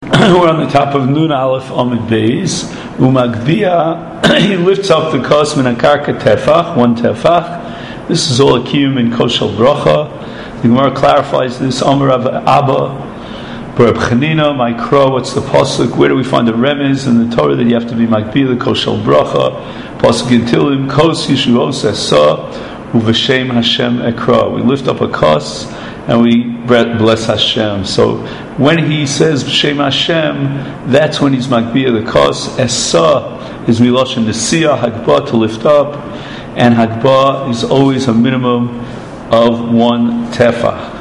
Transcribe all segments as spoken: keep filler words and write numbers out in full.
We're on the top of Nun Aleph Amud Beis. Umagbia, he lifts up the kos min akarka tefach, one tefach. This is all a kiyum in koshel bracha. The Gemara clarifies this. Amar Rav Abba, Bar Chanina, my crow. What's the pasuk? Where do we find the remez in the Torah that you have to be magbia the koshel bracha? Pasuk in Tilim, kos yishuos esa uv'shem Hashem ekra. We lift up a kos and we bless Hashem. So when he says Shem Hashem, that's when he's Magbiyah the Kos. Esa is Miloshen Nesiyah, Hagbah to lift up, and Hagbah is always a minimum of one tefah.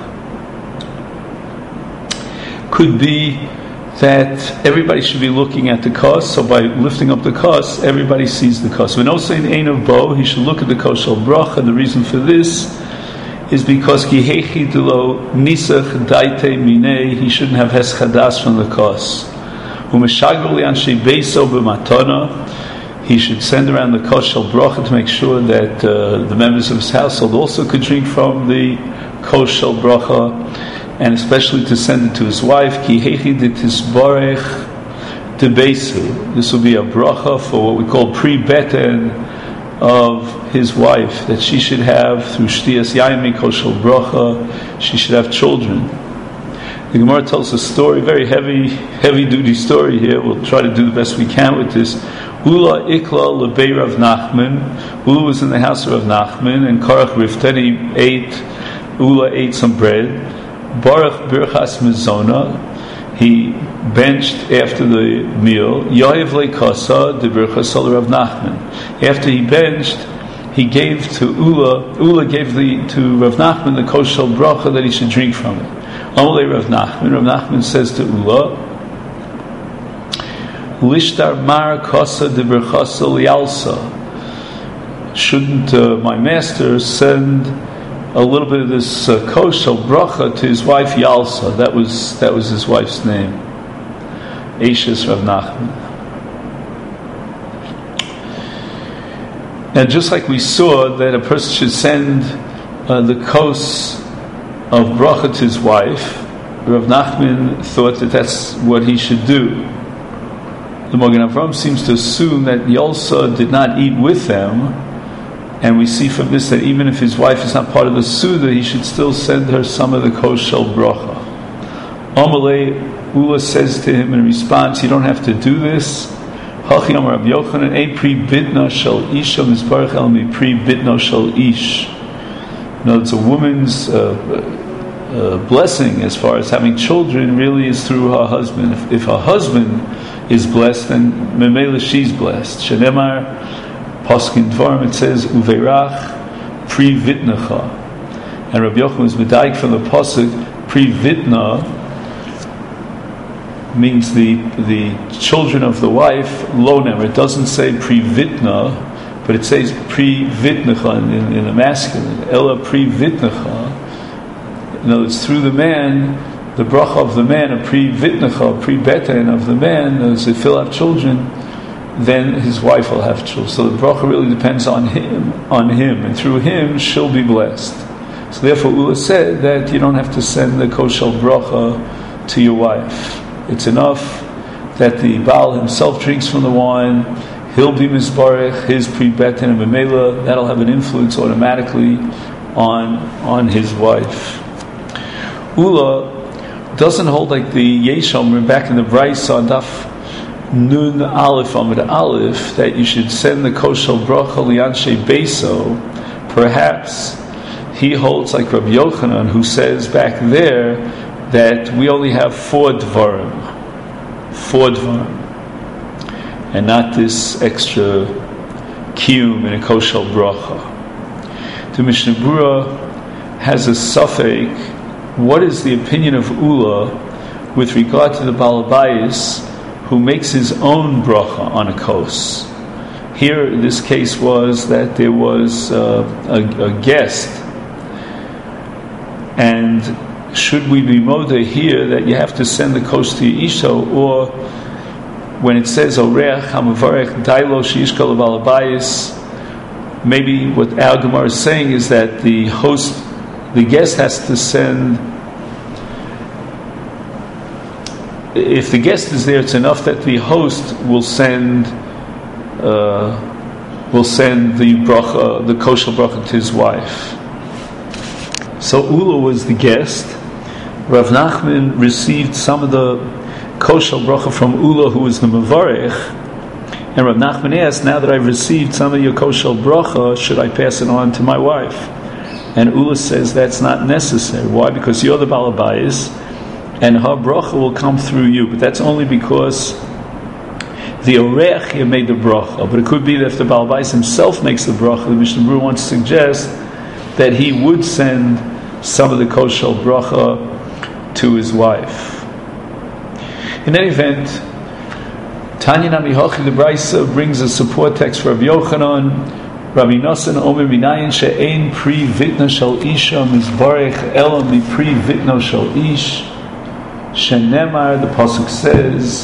Could be that everybody should be looking at the Kos, so by lifting up the Kos, everybody sees the Kos. When also in Ein of Bo, he should look at the Kos Shel Bracha. The reason for this is because kihechi delo nisach daite minei, he shouldn't have heschadas from the kos. Umeshagol li'anshei beiso b'matana, he should send around the kos shel bracha to make sure that uh, the members of his household also could drink from the kos shel bracha, and especially to send it to his wife. Kihechi detisbarech de beisu. This will be a bracha for what we call pre-beten of his wife, that she should have through shtiyas yayin koshel bracha, she should have children. The Gemara tells a story, very heavy, heavy-duty story here. We'll try to do the best we can with this. Ula ikla lebei Rav Nachman. Ula was in the house of Rav Nachman, and Karach Riften, he ate. Ula ate some bread. Baruch birchas mezona. He benched after the meal. Yohev leikasa de birchas Rav Nachman. After he benched, he gave to Ula. Ula gave the, to Rav Nachman the koshel bracha that he should drink from it. Amalei Rav Nachman. Rav Nachman says to Ula, Lishtar mar kasa de birchasa lialsa. Shouldn't uh, my master send a little bit of this uh, koshel bracha to his wife Yalsa? That was that was his wife's name, Eishes Rav Nachman. And just like we saw that a person should send uh, the kos of bracha to his wife, Rav Nachman thought that that's what he should do. The Magen Avraham seems to assume that Yalsa did not eat with them, and we see from this that even if his wife is not part of the Suda, he should still send her some of the koshel bracha. Amalei, Ula says to him in response, you don't have to do this. Hachi Amar Rabbi Yochanan, ein pri bitna shel isha mizbarach el mi pri bitna shel ish. No, it's a woman's uh, uh, blessing as far as having children really is through her husband. If, if her husband is blessed, then memela she's blessed. Shenemar Paskin Dvarim, it says uveirach pri vitnacha, and Rabbi Yochanan was medayik from the pasuk pri vitna means the the children of the wife lonem. It doesn't say pri vitna, but it says pri vitnacha in, in the masculine. Ella pri vitnacha. In other words, through the man, the bracha of the man, a pri vitnacha, pri beten of the man, as if he'll have children, then his wife will have children. So the bracha really depends on him, on him, and through him she'll be blessed. So therefore, Ula said that you don't have to send the koshel bracha to your wife. It's enough that the Baal himself drinks from the wine. He'll be mizbarech, his pre-beten and memela. That'll have an influence automatically on on his wife. Ula doesn't hold like the Yeshom back in the Bryce on Daf Nun Aleph Amud Aleph that you should send the koshel bracha lianshe beso. Perhaps he holds like Rabbi Yochanan, who says back there that we only have four dvarim, four dvarim, and not this extra kiyum in a koshel bracha. The Mishnah Berurah has a suffix. What is the opinion of Ula with regard to the Baal Bayis who makes his own bracha on a kos? Here, this case was that there was uh, a, a guest, and should we be moda here that you have to send the kos to your isha, or when it says oreach hamavarech dailo sheishkal Baal Bayis, maybe what our Gemara is saying is that the host, the guest has to send if the guest is there, it's enough that the host will send uh, will send the bracha, the kosher bracha, to his wife. So Ula was the guest. Rav Nachman received some of the kosher bracha from Ula, who was the mevarech. And Rav Nachman asked, now that I've received some of your kosher bracha, should I pass it on to my wife? And Ula says that's not necessary. Why? Because you're the balabayis, and her bracha will come through you. But that's only because the orech here made the bracha. But it could be that if the balabayis himself makes the bracha, the Mishnah Berurah wants to suggest that he would send some of the kosher bracha to his wife. In any event, Tanya Nami Hochi the Brisa brings a support text for Rabbi Yochanan. Rabbi Nosson Omer Minayin she'ein pri vitna shel isha mizbarech ela mi pri vitna shel ish shenemar. The pasuk says,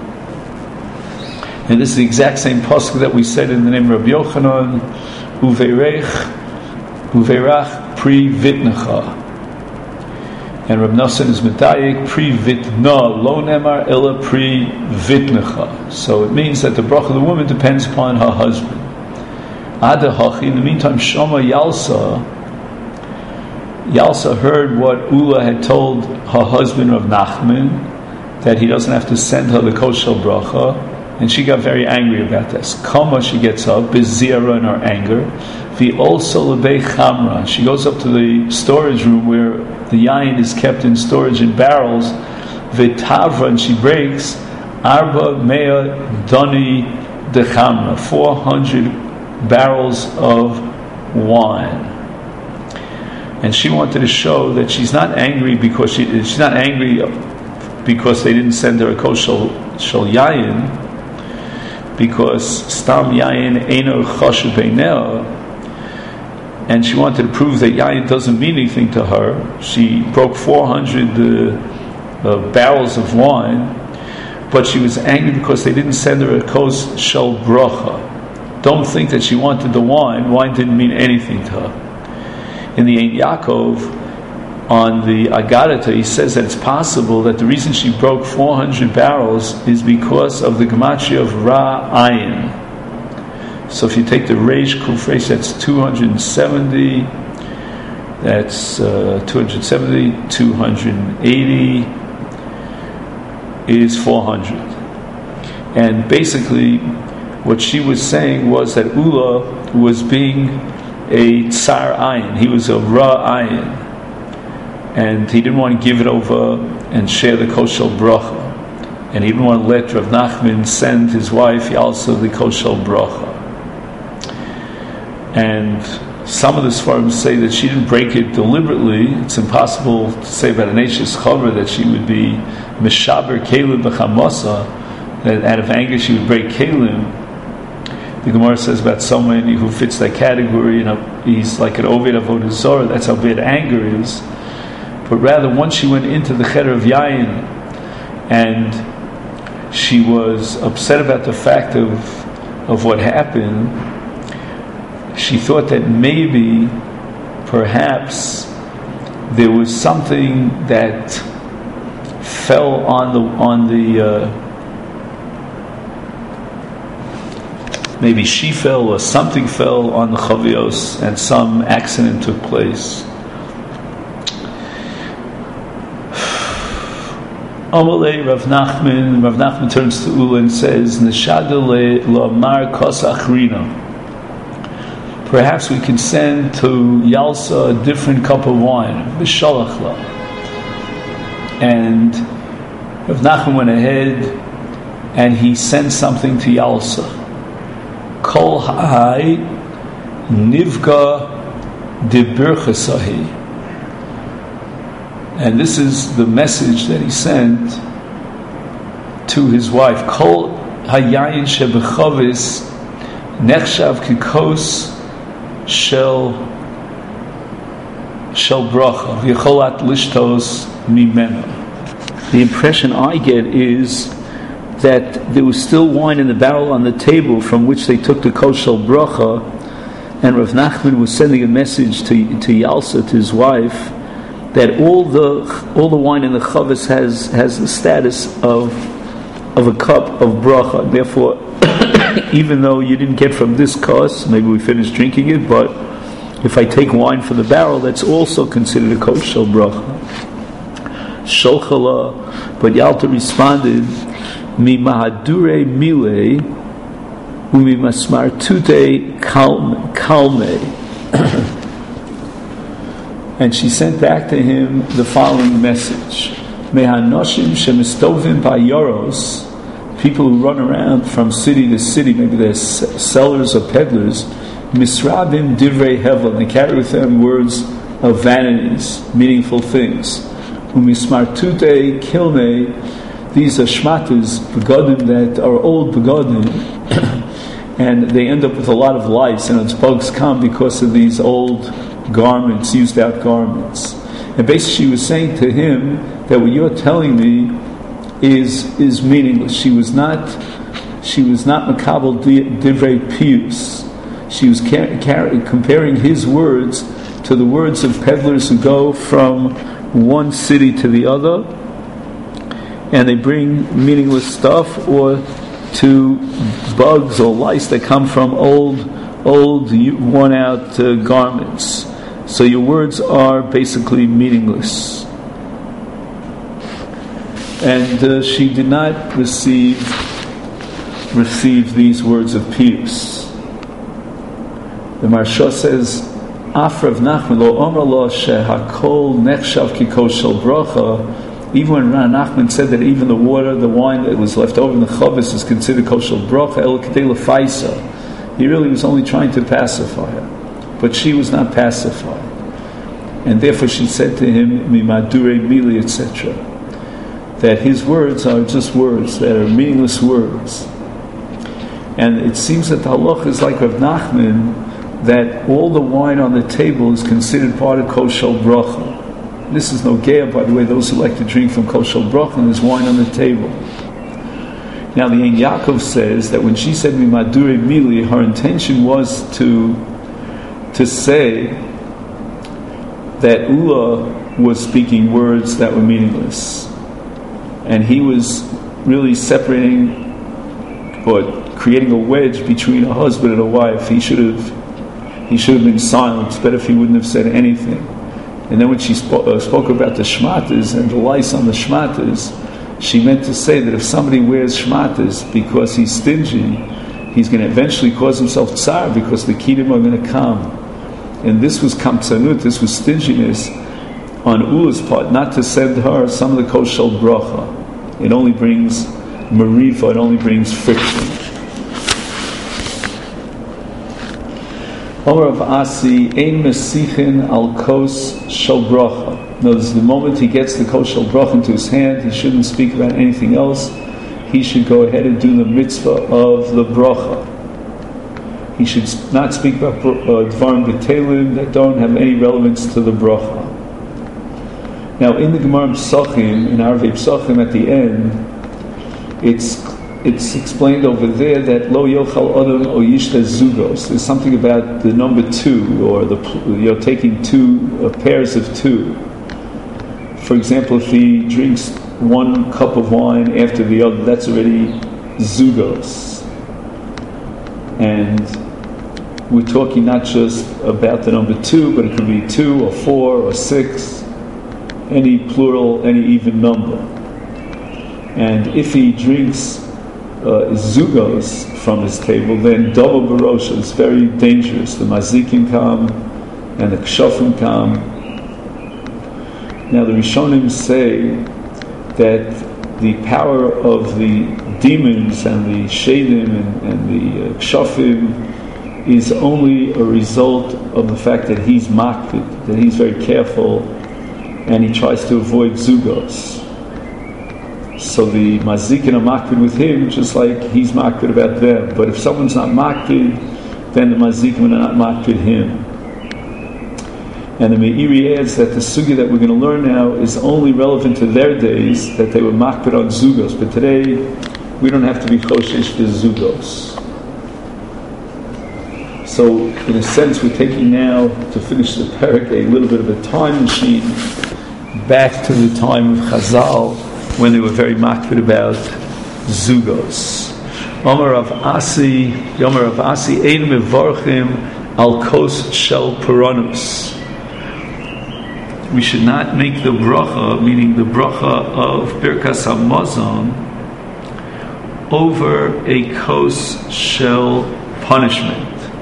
and this is the exact same pasuk that we said in the name of Rabbi Yochanan, uveirech uveirach pri vitnacha. And Rab Nosson is medayik pri vitna lo nemar ela pri vitnacha. So it means that the bracha of the woman depends upon her husband. Ada hachi. In the meantime, Shama Yalsa Yalsa heard what Ula had told her husband Rav Nachman, that he doesn't have to send her the kosher bracha, and she got very angry about this. Kama, she gets up, bizira in her anger. Vi also lebei chamra. She goes up to the storage room where the yain is kept in storage in barrels. Vitavra, and she breaks arba mea doni de chamra, four hundred barrels of wine. And she wanted to show that she's not angry because she she's not angry because they didn't send her a kosher shel yain, because stam yain eino chashuv beineh. And she wanted to prove that yain doesn't mean anything to her. She broke four hundred uh, uh, barrels of wine, but she was angry because they didn't send her a kos shel bracha. Don't think that she wanted the wine. Wine didn't mean anything to her. In the Ein Yaakov, on the Agadata, he says that it's possible that the reason she broke four hundred barrels is because of the gematria of Ra Ayin. So if you take the Reish Kufresh, that's two hundred seventy, that's uh, two hundred seventy, two hundred eighty is four hundred. And basically, what she was saying was that Ula was being a tsar ayin. He was a ra ayin, and he didn't want to give it over and share the kosher bracha, and he didn't want to let Rav Nachman send his wife also the kosher bracha. And some of the Sfarim say that she didn't break it deliberately. It's impossible to say about an Eishes Chaver that she would be mishaber kelim b'chamasa, that out of anger she would break kelim. The Gemara says about someone who fits that category, you know, he's like an Oved Avodah Zarah. That's how bad anger is. But rather, once she went into the cheder of Yayin, and she was upset about the fact of of what happened, she thought that maybe, perhaps, there was something that fell on the on the. Uh, Maybe she fell or something fell on the Chavios and some accident took place. Amalei Rav Nachman, Rav Nachman turns to Ula and says, Neshadele la'mar kos achrina. Perhaps we can send to Yalsa a different cup of wine, B'shalachla. And Rav Nachman went ahead and he sent something to Yalsa. Kol ha'ai nivga de birchasahi. And this is the message that he sent to his wife. Kol hayayin shebechavis nechshav kikos shel shel bracha v'yicholat lishtos mimena. The impression I get is that there was still wine in the barrel on the table from which they took the kosher bracha, and Rav Nachman was sending a message to to Yalsa, to his wife, that all the all the wine in the chavis has has the status of of a cup of bracha. Therefore, even though you didn't get from this kos, maybe we finished drinking it, but if I take wine from the barrel, that's also considered a kosher bracha. Sholchala, but Yalta responded, Mi mahadure mile, umi masmar tute kalme. And she sent back to him the following message: Mehanoshim shemistovim bayoros, people who run around from city to city, maybe they're sellers or peddlers, misrabim divrei hevel, they carry with them words of vanities, meaningful things. Umismartute kilme, these are shmatas, begodim that are old begodim, and they end up with a lot of lice, and its bugs come because of these old garments, used out garments. And basically she was saying to him that what you're telling me is is meaningless. She was not she was not makabel divrei pius. She was car- car- comparing his words to the words of peddlers who go from one city to the other, and they bring meaningless stuff, or to bugs or lice that come from old, old, worn-out uh, garments. So your words are basically meaningless. And uh, she did not receive receive these words of peace. The Maharsha says, Afrav Nachman lo omra lo shehakol nechshav ki koshel bracha. Even when Ran Nachman said that even the water, the wine that was left over in the chavis is considered koshel bracha, el kedei lefaisa, he really was only trying to pacify her, but she was not pacified, and therefore she said to him, mimadure mili, et cetera, that his words are just words that are meaningless words. And it seems that the halacha is like Rav Nachman, that all the wine on the table is considered part of koshel bracha. This is no geya, by the way, those who like to drink from koshel bracha, and there's wine on the table. Now the Ein Yaakov says that when she said mimadure mili, her intention was to to say that Ula was speaking words that were meaningless, and he was really separating or creating a wedge between a husband and a wife. He should have he should have been silent. It's better if he wouldn't have said anything. And then when she spoke, uh, spoke about the shmatas and the lice on the shmatas, she meant to say that if somebody wears shmatas because he's stingy, he's going to eventually cause himself tsar, because the kiddim are going to come. And this was kamtzanut, this was stinginess on Ula's part, not to send her some of the koshel bracha. It only brings marifa, it only brings friction. Omer of Asi, ein mesichin al kos shel bracha. Notice the moment he gets the kos shel bracha into his hand, he shouldn't speak about anything else. He should go ahead and do the mitzvah of the bracha. He should not speak about dvarim b'telim that don't have any relevance to the bracha. Now, in the Gemara Psachim, in Arvei Psachim, at the end, it's it's explained over there that lo yochal adam o yishta zugos. There's something about the number two, or the you're taking two uh, pairs of two. For example, if he drinks one cup of wine after the other, that's already zugos. And we're talking not just about the number two, but it could be two or four or six, any plural, any even number. And if he drinks uh, zugos from his table, then double barosha is very dangerous. The mazikim come and the kshofim come. Now the Rishonim say that the power of the demons and the shadim and, and the uh, kshofim is only a result of the fact that he's makpid, that he's very careful, and he tries to avoid zugos. So the mazikin are makpid with him, just like he's makpid about them. But if someone's not makpid, then the mazikin are not makpid him. And the Meiri adds that the sugya that we're going to learn now is only relevant to their days, that they were makpid on zugos. But today, we don't have to be choshesh to zugos. So, in a sense, we're taking now, to finish the parak, a little bit of a time machine back to the time of Chazal, when they were very makpid about zugos. Omer of Asi, Yomer of Asi, ein mevorchim al kos shel puranus. We should not make the bracha, meaning the bracha of Birkas HaMazon, over a kos shel punishment.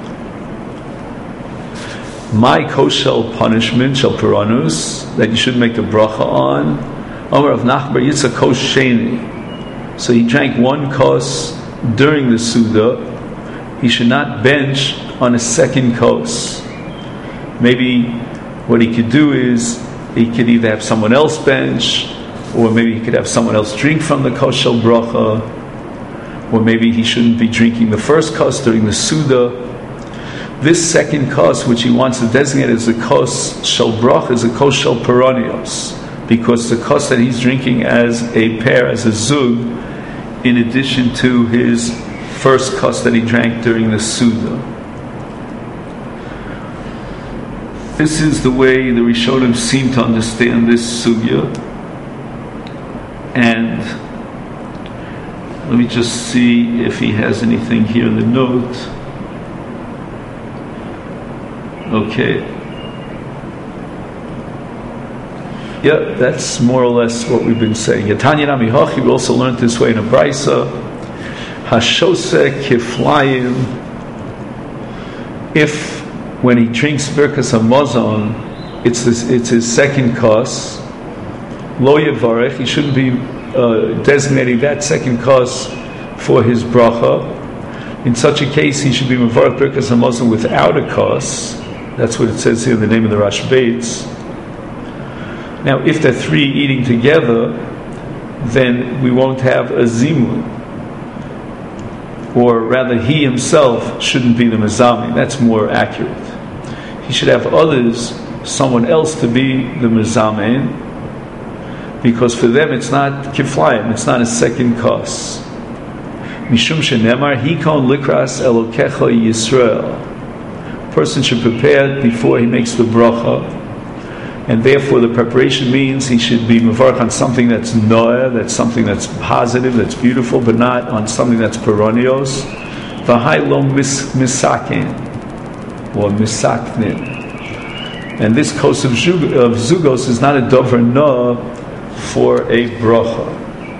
My kos shel punishment, shel puranus, that you should make the bracha on. Omer of Nachbar Yitzchak kos sheni. So he drank one kos during the Suda. He should not bench on a second kos. Maybe what he could do is he could either have someone else bench, or maybe he could have someone else drink from the kos shel bracha, or maybe he shouldn't be drinking the first kos during the Suda. This second kos, which he wants to designate as a kos shel bracha, is a kos shel peronios, because the kos that he's drinking as a pair, as a zug, in addition to his first kos that he drank during the Suda. This is the way the Rishonim seem to understand this sugya. And let me just see if he has anything here in the note. Okay. Yeah, that's more or less what we've been saying. Yatanya Nami Hachi, we also learned this way in a Braisa. Hashose Kiflayim. If when he drinks Birkas HaMazon, it's this, it's his second kos, Lo Yevarech, he shouldn't be uh, designating that second kos for his bracha. In such a case, he should be Mevarech Birkas HaMazon without a kos. That's what it says here in the name of the Rash Beitz. Now, if they're three eating together, then we won't have a zimun. Or rather, he himself shouldn't be the mezami. That's more accurate. He should have others, someone else, to be the mezamein, because for them it's not kiflayim, it's not a second kos. Mishum shenemar hikon likras elokecha Yisrael. Person should prepare before he makes the bracha, and therefore the preparation means he should be mevarach on something that's noah, that's something that's positive, that's beautiful, but not on something that's peronios. V'hai lo misakin, or misaknin. And this kos of, zug- of zugos is not a dover noah for a bracha.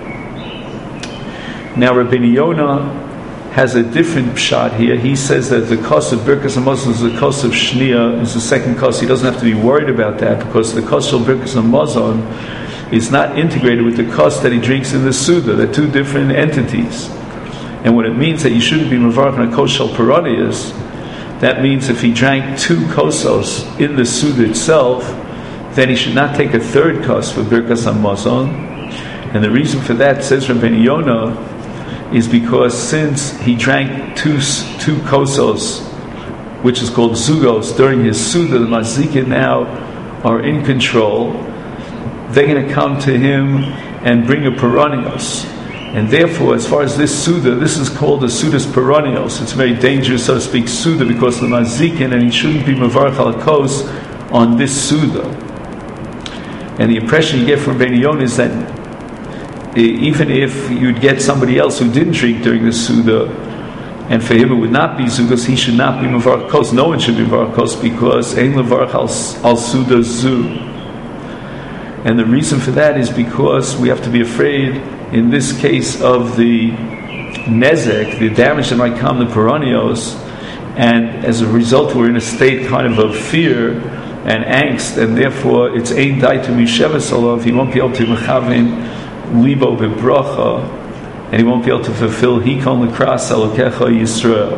Now Rabbeinu Yonah has a different pshat here. He says that the kos of Birkas HaMazon is the kos of Shnia, is the second kos. He doesn't have to be worried about that, because the kos of Birkas HaMazon is not integrated with the kos that he drinks in the Suda. They're two different entities. And what it means that you shouldn't be mevarach on a kos shel peronius, that means if he drank two kosos in the Suda itself, then he should not take a third kos for Birkas HaMazon. And the reason for that, says Rabbeinu Yonah, is because since he drank two two kosos, which is called zugos, during his Suda, the mazikin now are in control. They're going to come to him and bring a peronios. And therefore, as far as this Suda, this is called a Suda's peronios. It's very dangerous, so to speak, Suda, because the mazikin, and he shouldn't be mevarach al kos on this Suda. And the impression you get from Rabbeinu Yonah is that even if you'd get somebody else who didn't drink during the Suda, and for him it would not be Zugos, he should not be Mevarach Kos. No one should be Mevarach Kos, because Ein Levarach al Suda Zu. And the reason for that is because we have to be afraid, in this case, of the nezek, the damage that might come to peronios, and as a result we're in a state kind of of fear and angst, and therefore it's Ein Dai to Misheves Olav, he won't be able to Mechavin Libo bebracha, and he won't be able to fulfill Hikon L'Kras Elokecha Yisrael.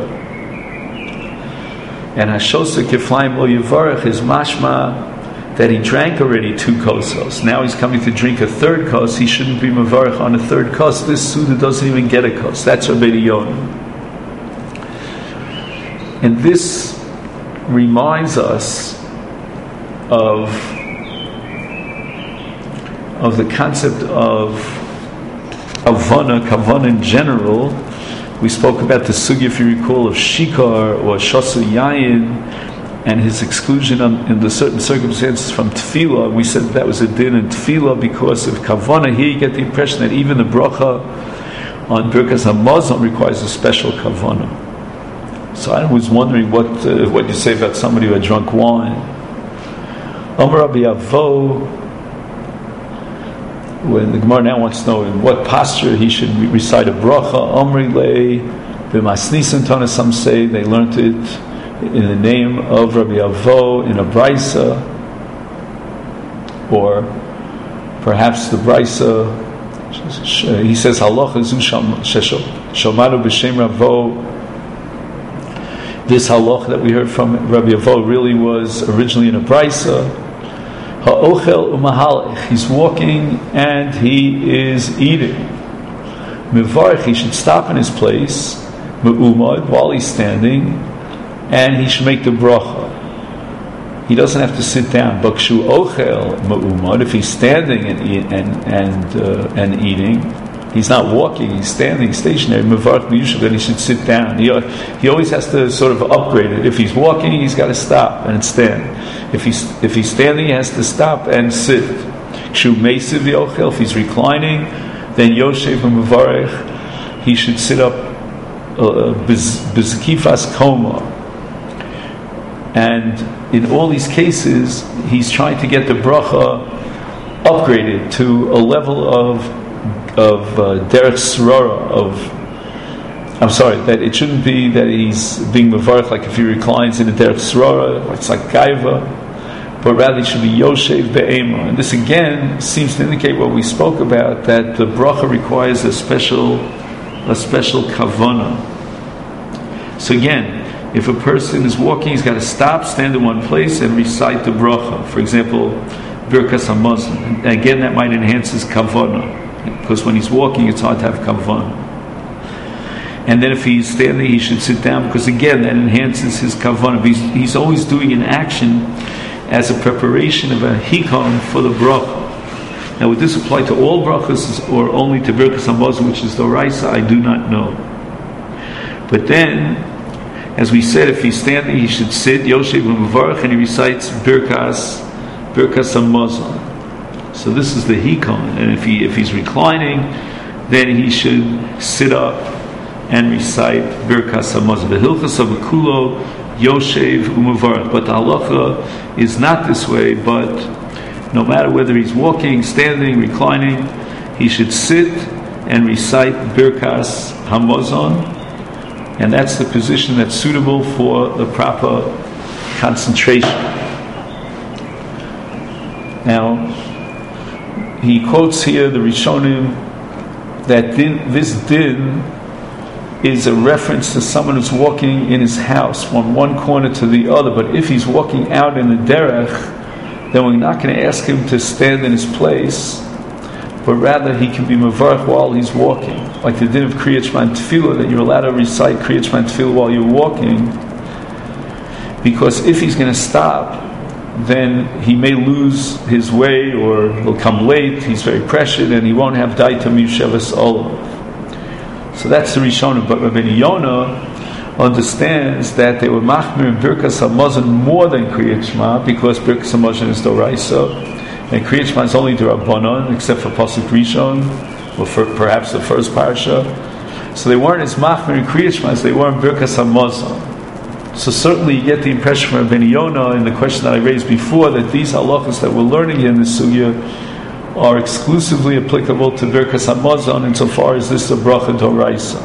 And Hashosa Kiflaim Lo Yevarech is mashma that he drank already two kosos. Now he's coming to drink a third kos. He shouldn't be mevarech on a third kos. This Suda doesn't even get a kos. That's Rabbeinu Yonah. And this reminds us of of the concept of avana, kavana in general. We spoke about the sugya, if you recall, of shikar or shasu yayin, and his exclusion on, in the certain circumstances from tefillah. We said that was a din in tefillah because of kavanah. Here you get the impression that even the bracha on Birkas Hamazon requires a special kavanah. So I was wondering what uh, what you say about somebody who had drunk wine. Amar Rabbi Avo, when the Gemara now wants to know in what posture he should recite a bracha. Amri lei b'masnisin tana. Some say they learned it in the name of Rabbi Avo in a brisa, or perhaps the brisa. He says halacha zu shamanu b'shem Ravo. This halacha that we heard from Rabbi Avo really was originally in a brisa. Ha'ochel u'mahalech. He's walking and he is eating. Mevarich, he should stop in his place. Me'umad, while he's standing, and he should make the bracha. He doesn't have to sit down. Bakshu ochel me'umad. If he's standing and eat, and and uh, and eating, he's not walking. He's standing stationary. Mevarich miyushav. Then he should sit down. He he always has to sort of upgrade it. If he's walking, he's got to stop and stand. If he's if he's standing, he has to stop and sit. Kshu meisiv yochel. If he's reclining, then yoshev mevarich. He should sit up bizkifas uh, koma. And in all these cases, he's trying to get the bracha upgraded to a level of of uh, derech srora, of I'm sorry, that it shouldn't be that he's being mevarech like if he reclines in a derech srora, it's like gaiva, but rather it should be yoshev be'ema. And this again seems to indicate what we spoke about, that the bracha requires a special a special kavanah. So again, if a person is walking, he's got to stop, stand in one place, and recite the bracha. For example, Birkas Hamazon. Again, that might enhance his kavanah, because when he's walking, it's hard to have kavanah. And then if he's standing, he should sit down, because again, that enhances his kavanah. He's, he's always doing an action as a preparation of a hikam for the bracha. Now, would this apply to all brachas or only to Birkas Hamazon, which is the Doraisa? I do not know. But then, as we said, if he's standing, he should sit, Yoshev u'Mevarach, and he recites Birkas, Birkas Hamazon. So this is the hikon. And if he if he's reclining, then he should sit up and recite Birkas Hamazon. The Hilchas of Akulo, Yoshev u'Mevarach. But the halacha is not this way. But no matter whether he's walking, standing, reclining, he should sit and recite Birkas Hamazon. And that's the position that's suitable for the proper concentration. Now, he quotes here the Rishonim that din, this din is a reference to someone who's walking in his house from one corner to the other. But if he's walking out in the derech, then we're not going to ask him to stand in his place, but rather he can be mevarach while he's walking. Like the din of Kriyat Shema and Tefillah, that you're allowed to recite Kriyat Shema and Tefillah while you're walking, because if he's going to stop, then he may lose his way, or he'll come late, he's very pressured, and he won't have Daitam Yeshevas Olav. So that's the Rishonim. But Rabbeinu Yonah understands that they were machmir in Birkas Hamazon more than Kriyat Shema, because Birkas Hamazon is Doraisa, and Kriyat Shema is only the Rabbanon, except for Pasuk Rishon, or for perhaps the first parasha. So they weren't as machmir in Kriyat Shema as they were in Birkas Hamazon. So certainly you get the impression from Rabbeinu Yonah in the question that I raised before, that these halachas that we're learning here in this sugya are exclusively applicable to Birkas Hamazon insofar as this is a bracha doraisa.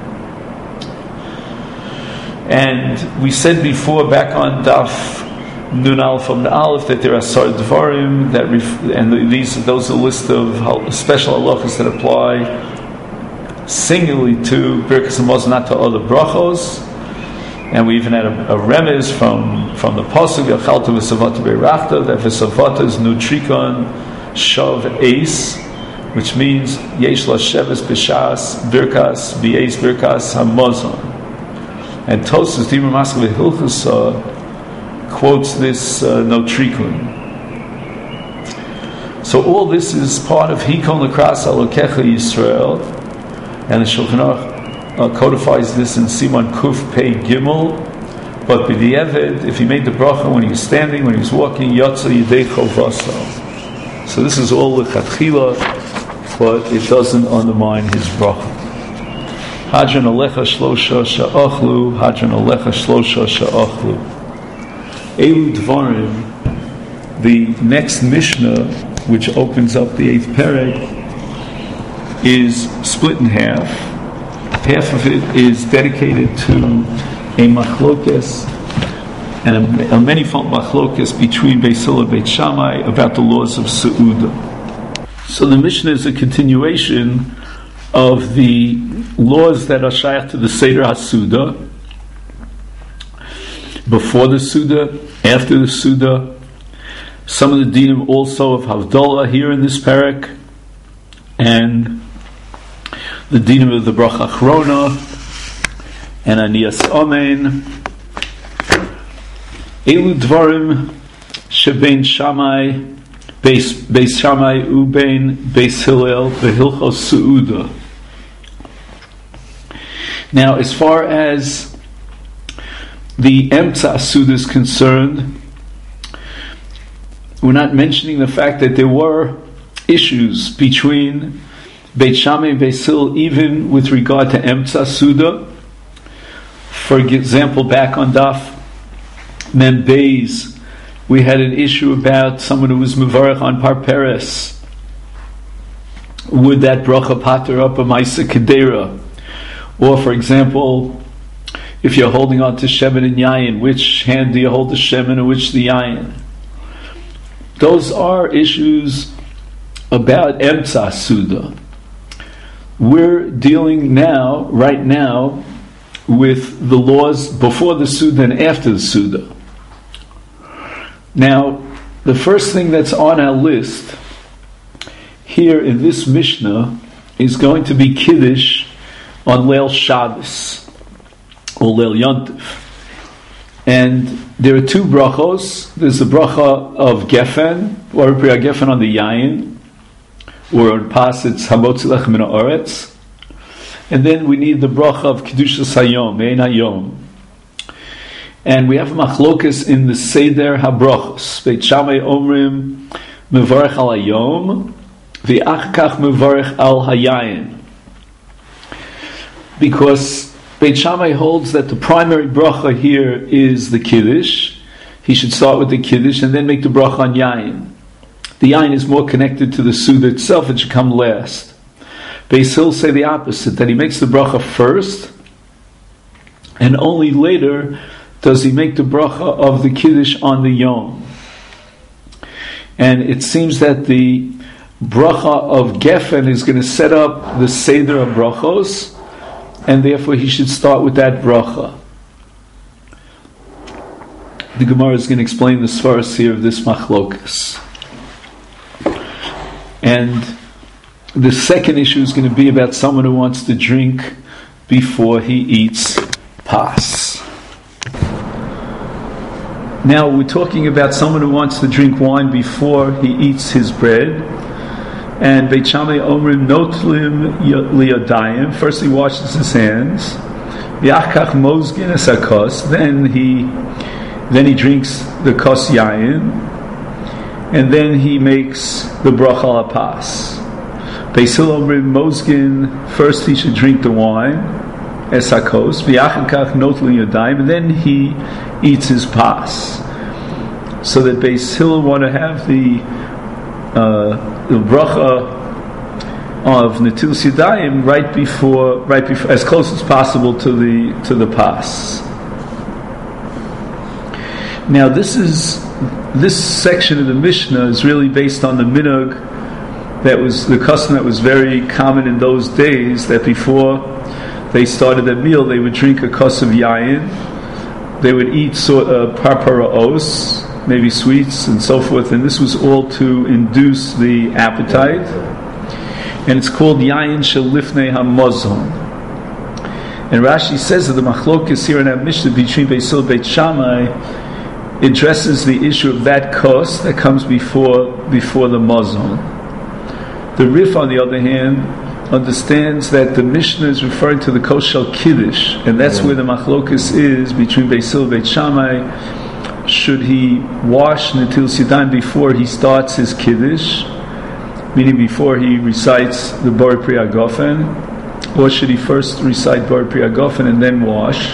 And we said before, back on Daf Nun Aleph from the Aleph, that there are Sar Dvarim that ref- and these those are a list of special halachas that apply singularly to Birkas Hamazon, not to other brachos. And we even had a, a remez from from the pasuk Yachalta v'Savata Beirachta, that v'Savata is Nutrikon Shav Eis, which means Yesh La Sheves B'Shas Birkas B'Eis Birkas Hamazon. And Tosas Dimar Maskeh Hilchasa quotes this uh, Notrikon. So all this is part of Hikon L'Kras Alokecha Yisrael, and the Shulchan Aruch Uh, codifies this in Siman Kuf Pei Gimel, But b'di'evet, if he made the bracha when he was standing, when he was walking, yotza yidei chovaso. So this is all lechatchila, but it doesn't undermine his bracha. Hadran alecha shlosha sha'achlu, hadran alecha shlosha sha'achlu. Elu dvarim, the next Mishnah, which opens up the eighth perek, is split in half. Half of it is dedicated to a machlokes and a, a many-fold machlokes between Beis Hillel and Beit Shammai about the laws of Seudah. So the Mishnah is a continuation of the laws that are shaykh to the Seder HaSudah, before the Sudah, after the Sudah, some of the dinim also of Havdalah here in this parak, and the dinim of the Bracha Achrona, and Aniyas Amen. Elu Dvarim Shebein Shammai, Beis, Beis Shammai Ubein Beis Hillel Behilchos Seudah. Now, as far as the Emtza Suda is concerned, we're not mentioning the fact that there were issues between Beit Shammai and Beis Hillel even with regard to Emtza Suda. For example, back on Daf Mem Beis, we had an issue about someone who was mevarech on Parperes. Would that bracha pater up a Maisa Kedera? Or, for example, if you're holding on to Shemen and Yayin, which hand do you hold the Shemen and which the Yayin? Those are issues about Emtza Suda. We're dealing now, right now, with the laws before the Suda and after the Suda. Now, the first thing that's on our list here in this Mishnah is going to be Kiddush on Leil Shabbos or Leil Yontif. And there are two brachos. There's the bracha of Gefen, or Priya Gefen on the Yayin, or on Pas it's Hamotzi Lechem Min Haaretz. And then we need the bracha of Kedushas Hayom, Ein Hayom. And we have machlokas in the Seder HaBrachos. Beit Shammai Omrim Mevarech Al Hayom, V'ach Kach Mevarech Al Hayayin. Because Beit Shammai holds that the primary bracha here is the Kiddush. He should start with the Kiddush and then make the bracha on Yayin. The Yayin is more connected to the Suda itself, it should come last. Beis Hillel say the opposite, that he makes the bracha first, and only later does he make the bracha of the Kiddush on the Yom. And it seems that the bracha of Gefen is going to set up the Seder of brachos, and therefore he should start with that bracha. The Gemara is going to explain the svaras here of this machlokas. And the second issue is going to be about someone who wants to drink before he eats pas. Now we're talking about someone who wants to drink wine before he eats his bread. And Beit Shammai Omrim Notlim Liyadayim. First he washes his hands. Yachkach Mozgin Esakos. Then he then he drinks the kos yayin. And then he makes the bracha al pas. Beis Hillel Omrim Mozgin. First he should drink the wine, Esakos. V'yachkach Notlim Liyadayim. And then he eats his pas. So that Beis Hillel want to have the uh, the bracha of Netilas Yadayim right before, right before, as close as possible to the to the pas. Now, this is this section of the Mishnah is really based on the minhag that was the custom that was very common in those days. That before they started their meal, they would drink a kos of yayin. They would eat sort of parparaos, maybe sweets and so forth, and this was all to induce the appetite. And it's called Yayin Shel Lifnei HaMazon. And Rashi says that the machlokes here in our Mishnah between Beis Hillel and Beit Shammai addresses the issue of that kos that comes before before the mazon. The Rif, on the other hand, understands that the Mishnah is referring to the kos shel kiddush, and that's yeah. where the machlokus is between Beis Hillel and Beit Shammai. Should he wash Netilas Yadayim before he starts his kiddush, meaning before he recites the Bor Pri HaGofen, or should he first recite Bor Pri HaGofen and then wash?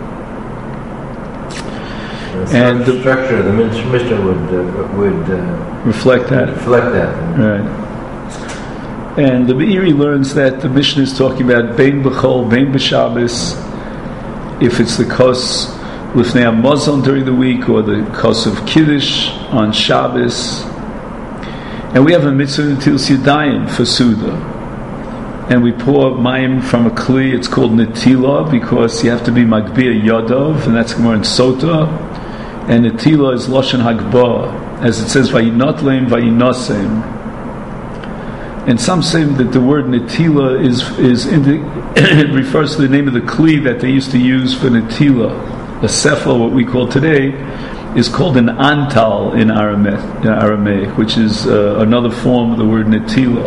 The and the structure of the Mishnah would uh, would uh, reflect that. Reflect that. Right. And the Be'eri learns that the Mishnah is talking about Bein B'chol, Bein B'Shabbos, if it's the kos Lifnei HaMazon during the week, or the kos of Kiddush on Shabbos. And we have a mitzvah Netilas Yadayim for Suda. And we pour mayim from a kli, it's called Netila, because you have to be Magbiya Yodov, and that's Gemara in Sota. And Netila is Lashon Hagbah, as it says, Vayinot Leim, Vayinosem. And some say that the word netila is is in the, it refers to the name of the kli that they used to use for netila. A sefer, what we call today, is called an antal in Aramaic, in Aramaic which is uh, another form of the word netila.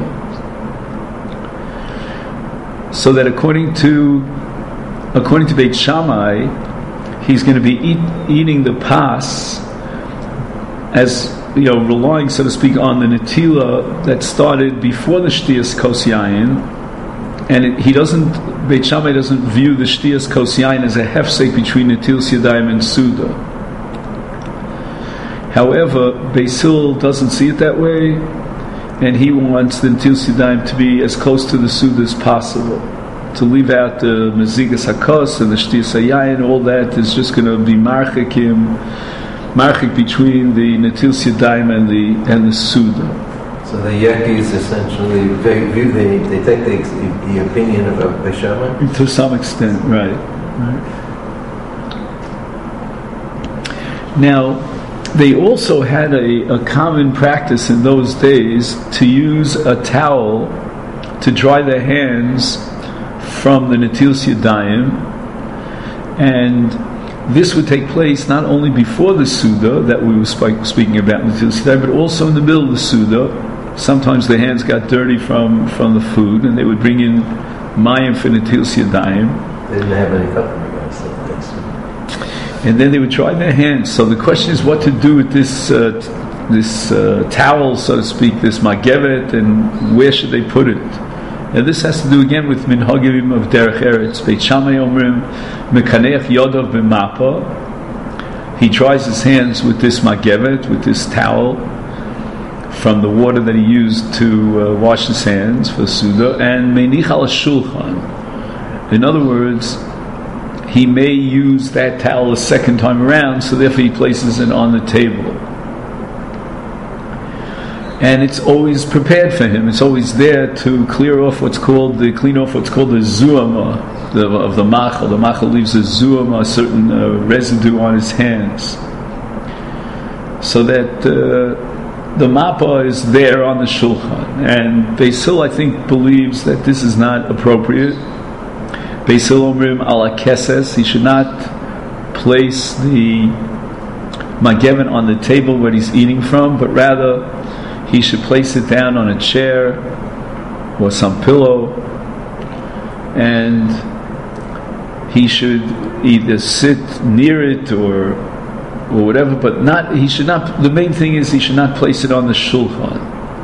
So that according to according to Beit Shammai, he's going to be eat, eating the pas as, you know, relying, so to speak, on the netila that started before the shtiyas kos yayin, and it, he doesn't, Beit Shammai doesn't view the shtiyas kos yayin as a hefsek between Netilas Yadayim and Suda. However, Beis Hillel doesn't see it that way, and he wants the Netilas Yadayim to be as close to the Suda as possible. To leave out the mezigas hakos and the shtiyas yayin, all that is just going to be marchikim, marchik between the Netilas Yadayim and the and the Suda. So the Yakis essentially they view they, they take the, the opinion of Beis Shammai? To some extent, right. right. Now, they also had a, a common practice in those days to use a towel to dry their hands from the Netilas Yadayim, and this would take place not only before the Suda that we were sp- speaking about in the Netilas Yadayim, but also in the middle of the Suda. Sometimes their hands got dirty from, from the food, and they would bring in mayim for Netilas Yadayim. They didn't have any cutlery, I suppose. And then they would dry their hands. So the question is what to do with this uh, this uh, towel, so to speak, this magevet, and where should they put it? Now this has to do again with minhagim of derech eretz. Beit Shammai omrim mekaneach yodav b'mapa. He dries his hands with this magevet, with this towel, from the water that he used to uh, wash his hands for Suda, and meinich al shulchan. In other words, he may use that towel a second time around, so therefore he places it on the table. And it's always prepared for him. It's always there to clear off what's called the clean off what's called the zuama the, of the machal. The machal leaves a zuama, a certain uh, residue on his hands, so that uh, the mappa is there on the shulchan. And Beis Hillel, I think, believes that this is not appropriate. Beis Hillel omrim ala keses. He should not place the mageven on the table where he's eating from, but rather he should place it down on a chair or some pillow, and he should either sit near it or or whatever, but not, he should not, the main thing is he should not place it on the shulchan.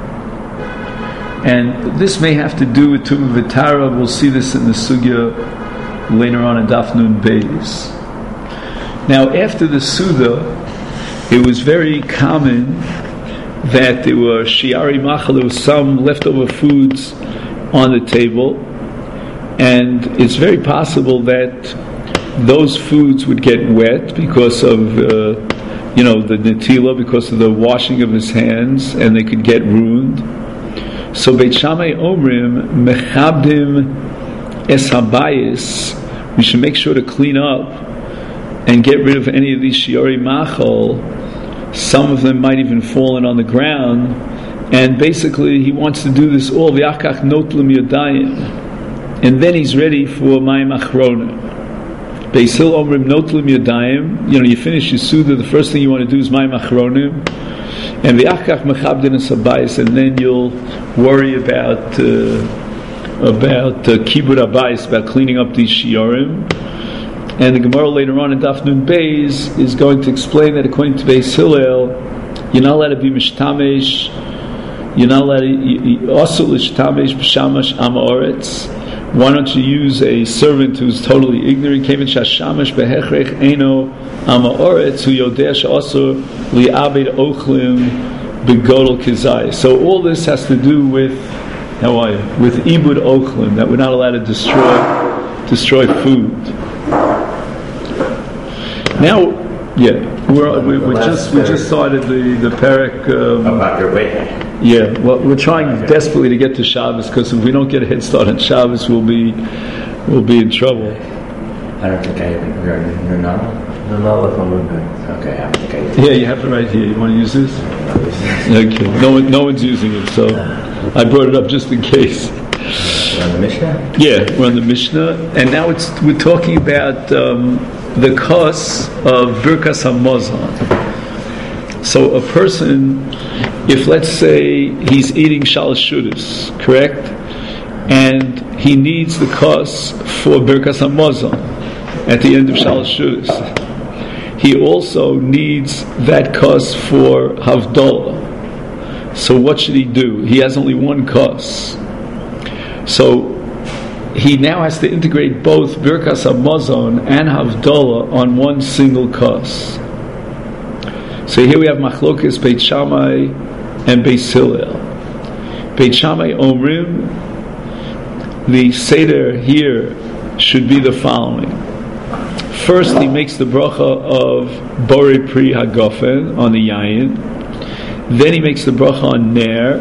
And this may have to do with Tumah V'Tara. We'll see this in the sugya later on in Daf Nun Beis. Now, after the Suda, it was very common that there were shiari machal, there was some leftover foods on the table, and it's very possible that those foods would get wet because of uh, you know the netila, because of the washing of his hands, and they could get ruined. So Beit Shammai omrim mechabdim es habayis, we should make sure to clean up and get rid of any of these shiari machal. Some of them might even fallen on the ground, and basically he wants to do this all v'achach notlim yadayim, and then he's ready for mayim achronim. Beis Hillel omrim notlim yadayim. You know, you finish your suda, the first thing you want to do is mayim achronim, and v'achach mechabdin es habayis, and then you'll worry about uh, about uh, Kibud Abayis, about cleaning up these Shiurim. And the Gemara later on in Daf Nun Beis is going to explain that according to Beis Hillel, you're not allowed to be mishtamesh, you're not allowed to also l'shtamesh b'shamash amaretz. Why don't you use a servant who's totally ignorant? Kevin shashamash behechrech eno amaretz hu yodeh she'asur li'abed ochlim begodol kizai. So all this has to do with, how are you? With ibud ochlim, that we're not allowed to destroy destroy food. Now, yeah, we're, we, we just we just started the the parak um, about your way. Yeah, well, we're trying desperately to get to Shabbos, because if we don't get a head start on Shabbos, we'll be we'll be in trouble. I don't think I have your your novel. No novel from Okay, I think I. Yeah, you have it right here. You want to use this? Okay. No one, no one's using it, so I brought it up just in case. We're on the Mishnah. Yeah, we're on the Mishnah, and now it's we're talking about um, the kos of Birkas Hamazon. So a person, if let's say he's eating shalosh shudas, correct, and he needs the kos for Birkas Hamazon at the end of shalosh shudas, he also needs that kos for Havdalah. So what should he do? He has only one kos. So he now has to integrate both Birkas Hamazon and Havdalah on one single kos. So here we have Machlokes Beit Shammai and Beis Hillel. Beit Shammai Omrim, the Seder here should be the following. First, he makes the bracha of Borei Pri Hagofen on the Yayin. Then he makes the bracha on Ner.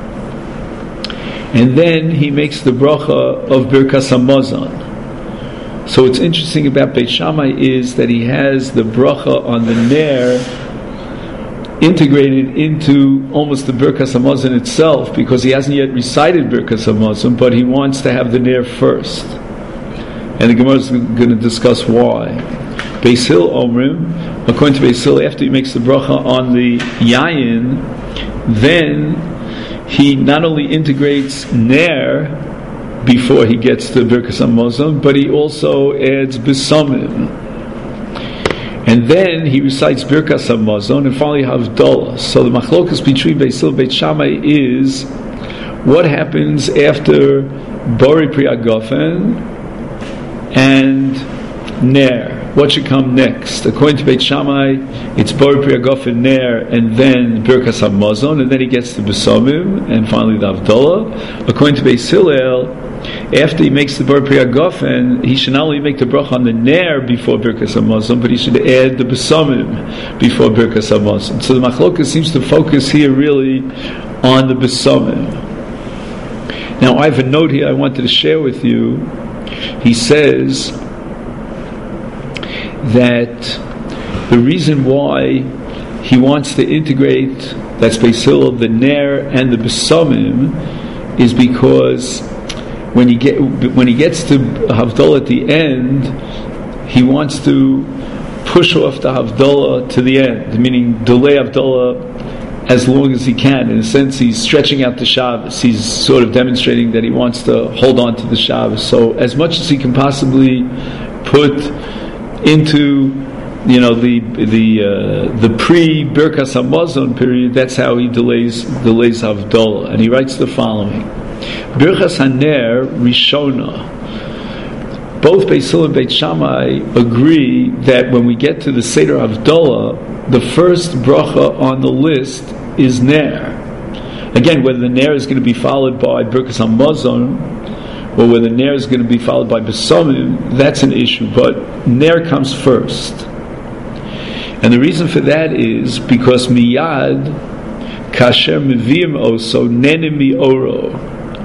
And then he makes the bracha of Birkas Hamazon. So what's interesting about Beit Shammai is that he has the bracha on the Ner integrated into almost the Birkas Hamazon itself, because he hasn't yet recited Birkas Hamazon, but he wants to have the Ner first. And the Gemara is going to discuss why. Beis Hillel Omrim, according to Beis Hillel, after he makes the bracha on the Yayin, then he not only integrates Ner before he gets to Birkas Hamazon, but he also adds Besamim. And then he recites Birkas Hamazon and finally Havdalah. So the machlokas between Beis Hillel and Beit Shammai is what happens after Borei Pri Hagofen and Ner. What should come next? According to Beit Shammai, it's Borei Pri Hagofen, Ner, and then Birkas Hamazon, and then he gets to Besamim and finally the Havdalah. According to Beis Hillel, after he makes the Borei Pri Hagofen, he should not only make the bracha on the Ner before Birkas Hamazon, but he should add the Besamim before Birkas Hamazon. So the Machlokas seems to focus here really on the Besamim. Now I have a note here I wanted to share with you. He says that the reason why he wants to integrate, that's Beis Hillel, the Ner and the Besamim, is because when he get when he gets to Havdalah at the end, he wants to push off the Havdalah to the end, meaning delay Havdalah as long as he can. In a sense, he's stretching out the Shabbos. He's sort of demonstrating that he wants to hold on to the Shabbos. So as much as he can possibly put into, you know, the the uh, the pre Birkas Hamazon period, that's how he delays delays Havdalah. And he writes the following: Birkas Haner Rishona. Both Beis Hillel and Beit Shammai agree that when we get to the Seder Havdalah, the first bracha on the list is Ner. Again, whether the Ner is going to be followed by Birkas Hamazon or whether Ner is going to be followed by Besamim, that's an issue. But Ner comes first. And the reason for that is because miyad kasher mevim oso nenim mi oro.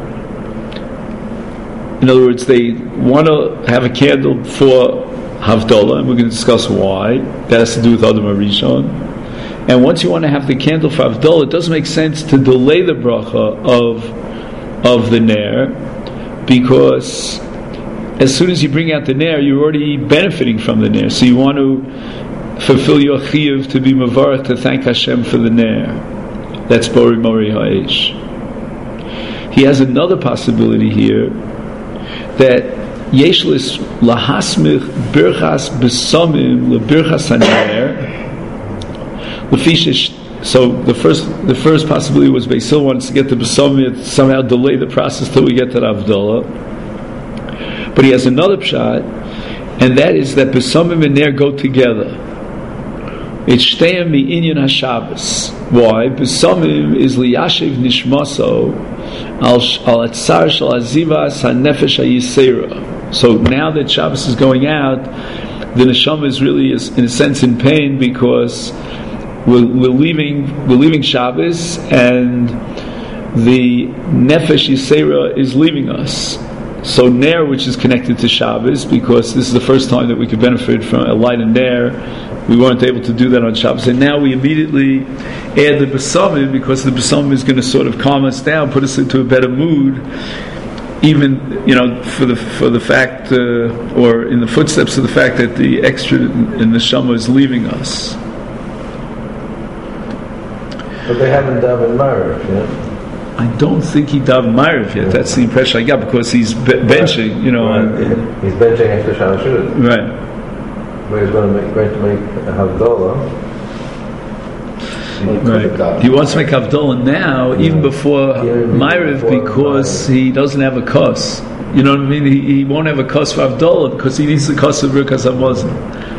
In other words, they want to have a candle for Havdalah, and we're going to discuss why. That has to do with Adam HaRishon. And once you want to have the candle for Havdalah, it doesn't make sense to delay the bracha of of the Ner, because as soon as you bring out the Ner, you're already benefiting from the Ner. So you want to fulfill your chiyuv to be mavarach, to thank Hashem for the Ner. That's Borei Mori Ha'esh. he has another possibility here that Yeshlis lahasmich birchas besomim lebirchas haner lefishish. So the first the first possibility was Beis Hillel wants to get the besomim, somehow delay the process till we get to the Havdalah. But he has another pshat, and that is that besomim and ner go together. It's shteim mi'inyan haShabbos. Why? Besomim is liyashiv nishmaso al al atzar shel azivas hanefesh hayisera. So now that Shabbos is going out, the neshama is really, is, in a sense, in pain because we're, we're leaving we're leaving Shabbos, and the nefesh yisera is leaving us. So ner, which is connected to Shabbos, because this is the first time that we could benefit from a light and ner, we weren't able to do that on Shabbos, and now we immediately add the besomim because the besomim is going to sort of calm us down, put us into a better mood. Even, you know, for the for the fact, uh, or in the footsteps of the fact that the extra in the neshama is leaving us. But they haven't davened Ma'ariv yet. I don't think he davened Ma'ariv yet. That's the impression I got because he's be- benching, you know. Right. Uh, he's benching after Shalashut. right. But he's going to make going to make a Havdalah. Right. He wants to make Havdalah now, yeah. even before yeah, Ma'ariv, because Ma'ariv. He doesn't have a kos. You know what I mean? He, he won't have a kos for Havdalah because he needs the kos of Birkas Hamazon.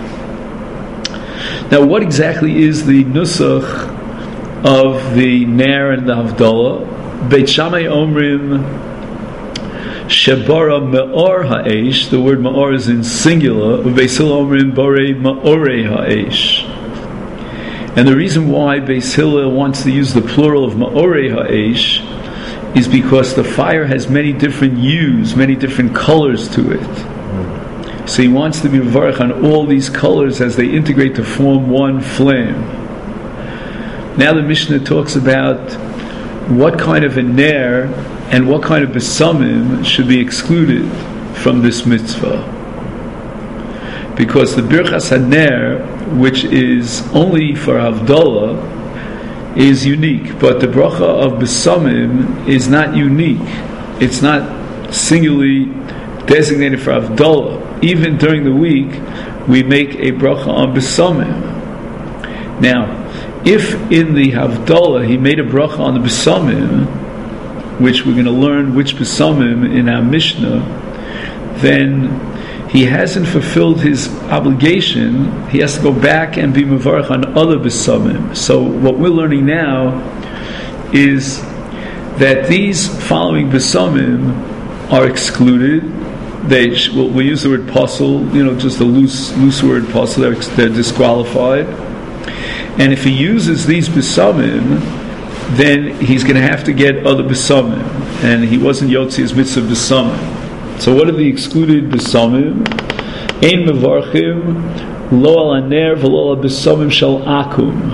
Now, what exactly is the nusach of the ner and the Havdalah? Beit Shammai Omrim Shebara Me'or Ha'esh. The word Me'or is in singular. Beis Hillel Omrim Borei Me'orei Ha'esh. And the reason why Beis Hillel wants to use the plural of Ma'orei Ha'esh is because the fire has many different hues, many different colors to it. So he wants to be mevarech on all these colors as they integrate to form one flame. Now the Mishnah talks about what kind of a ner and what kind of besomim should be excluded from this mitzvah. Because the birchas haner, which is only for Havdalah, is unique, but the bracha of besomim is not unique. It's not singularly designated for Havdalah. Even during the week, we make a bracha on besomim. Now, if in the Havdalah he made a bracha on the besomim, which we're going to learn which besomim in our Mishnah, then he hasn't fulfilled his obligation. He has to go back and be mevarech on other besomim. So what we're learning now is that these following besomim are excluded. They we'll, we'll use the word posel, you know, just a loose loose word posel. They're, they're disqualified. And if he uses these besomim, then he's going to have to get other besomim, and he wasn't yotzi's mitzvah besomim. So what are the excluded besomim? Ein mevarchim lo al haner v'lo al besomim shel akum.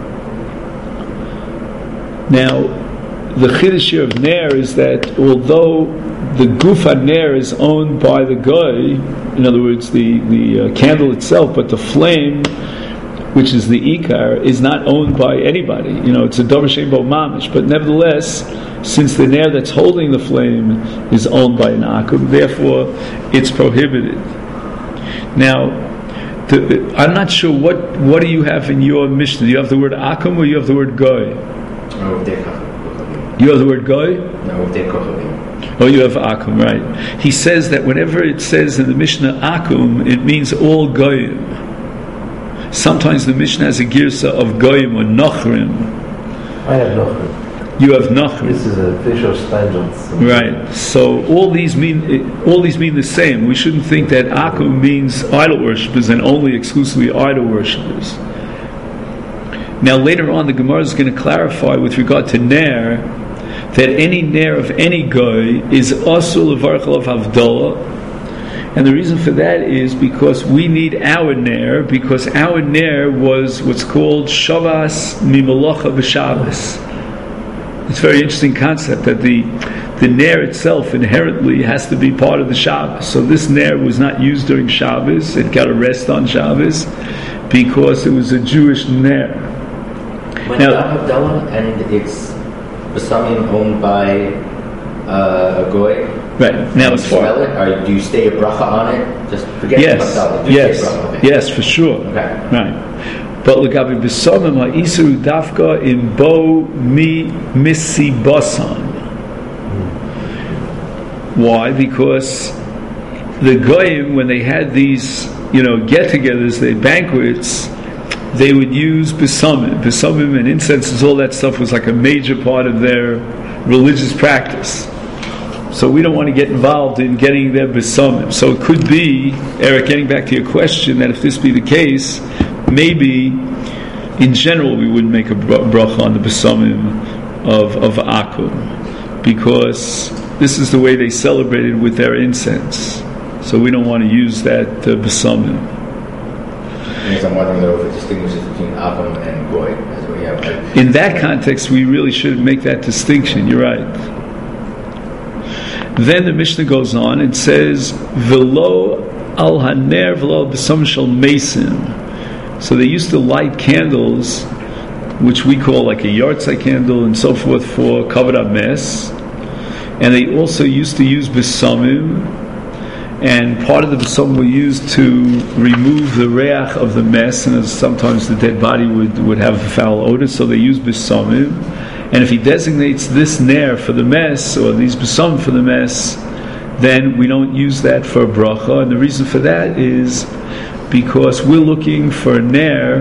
Now, the chiddush here of ner is that although the guf haner is owned by the guy, in other words, the the uh, candle itself, but the flame, which is the ikar, is not owned by anybody. You know, it's a davar she'ein bo mamish. But nevertheless, since the ner that's holding the flame is owned by an akum, therefore it's prohibited. Now, the, I'm not sure what what do you have in your Mishnah? Do you have the word akum or you have the word goy? You have the word goy? Oh, you have akum, right? He says that whenever it says in the Mishnah akum, it means all goyim. Sometimes the Mishnah has a girsa of goyim or nochrim. I have nochrim. You have nochrim. This is a fish of stanchions. Right. So all these mean all these mean the same. We shouldn't think that akum means idol worshippers and only exclusively idol worshippers. Now later on, the Gemara is going to clarify with regard to ner that any ner of any goy is also levarchel of Havdalah. And the reason for that is because we need our ner, because our ner was what's called shavas mimalacha b'Shabbos. It's a very interesting concept that the the ner itself inherently has to be part of the Shabbos. So this ner was not used during Shabbos; it got a rest on Shabbos because it was a Jewish ner. When now, Havdalah and it's besomim owned by uh, a goy. Right. Now, as far smell it, or do you stay a bracha on it? Just forget yes, about it. yes, okay. yes, for sure. Okay. Right. But legabi b'samim ha'isuru dafka in bo mi misibasan. Why? Because the goyim, when they had these, you know, get-togethers, the banquets, they would use besamim. Besamim and incenses, all that stuff was like a major part of their religious practice. So we don't want to get involved in getting their besamim. So it could be, Eric, getting back to your question, that if this be the case, maybe in general we wouldn't make a bracha on the besamim of of akum, because this is the way they celebrated with their incense. So we don't want to use that uh, besamim. I'm wondering though if it distinguishes between akum and goy, as we have. Like, in that context, we really should make that distinction. You're right. Then the Mishnah goes on and says, "Velo al haner velo b'sam shel mesim." So they used to light candles, which we call like a yahrzeit candle and so forth, for kavod hames, and they also used to use besamim, and part of the besamim were used to remove the reach of the mess, and as sometimes the dead body would, would have a foul odor, so they used besamim. And if he designates this ner for the mess, or these besamim for the mess, then we don't use that for a bracha. And the reason for that is because we're looking for a ner.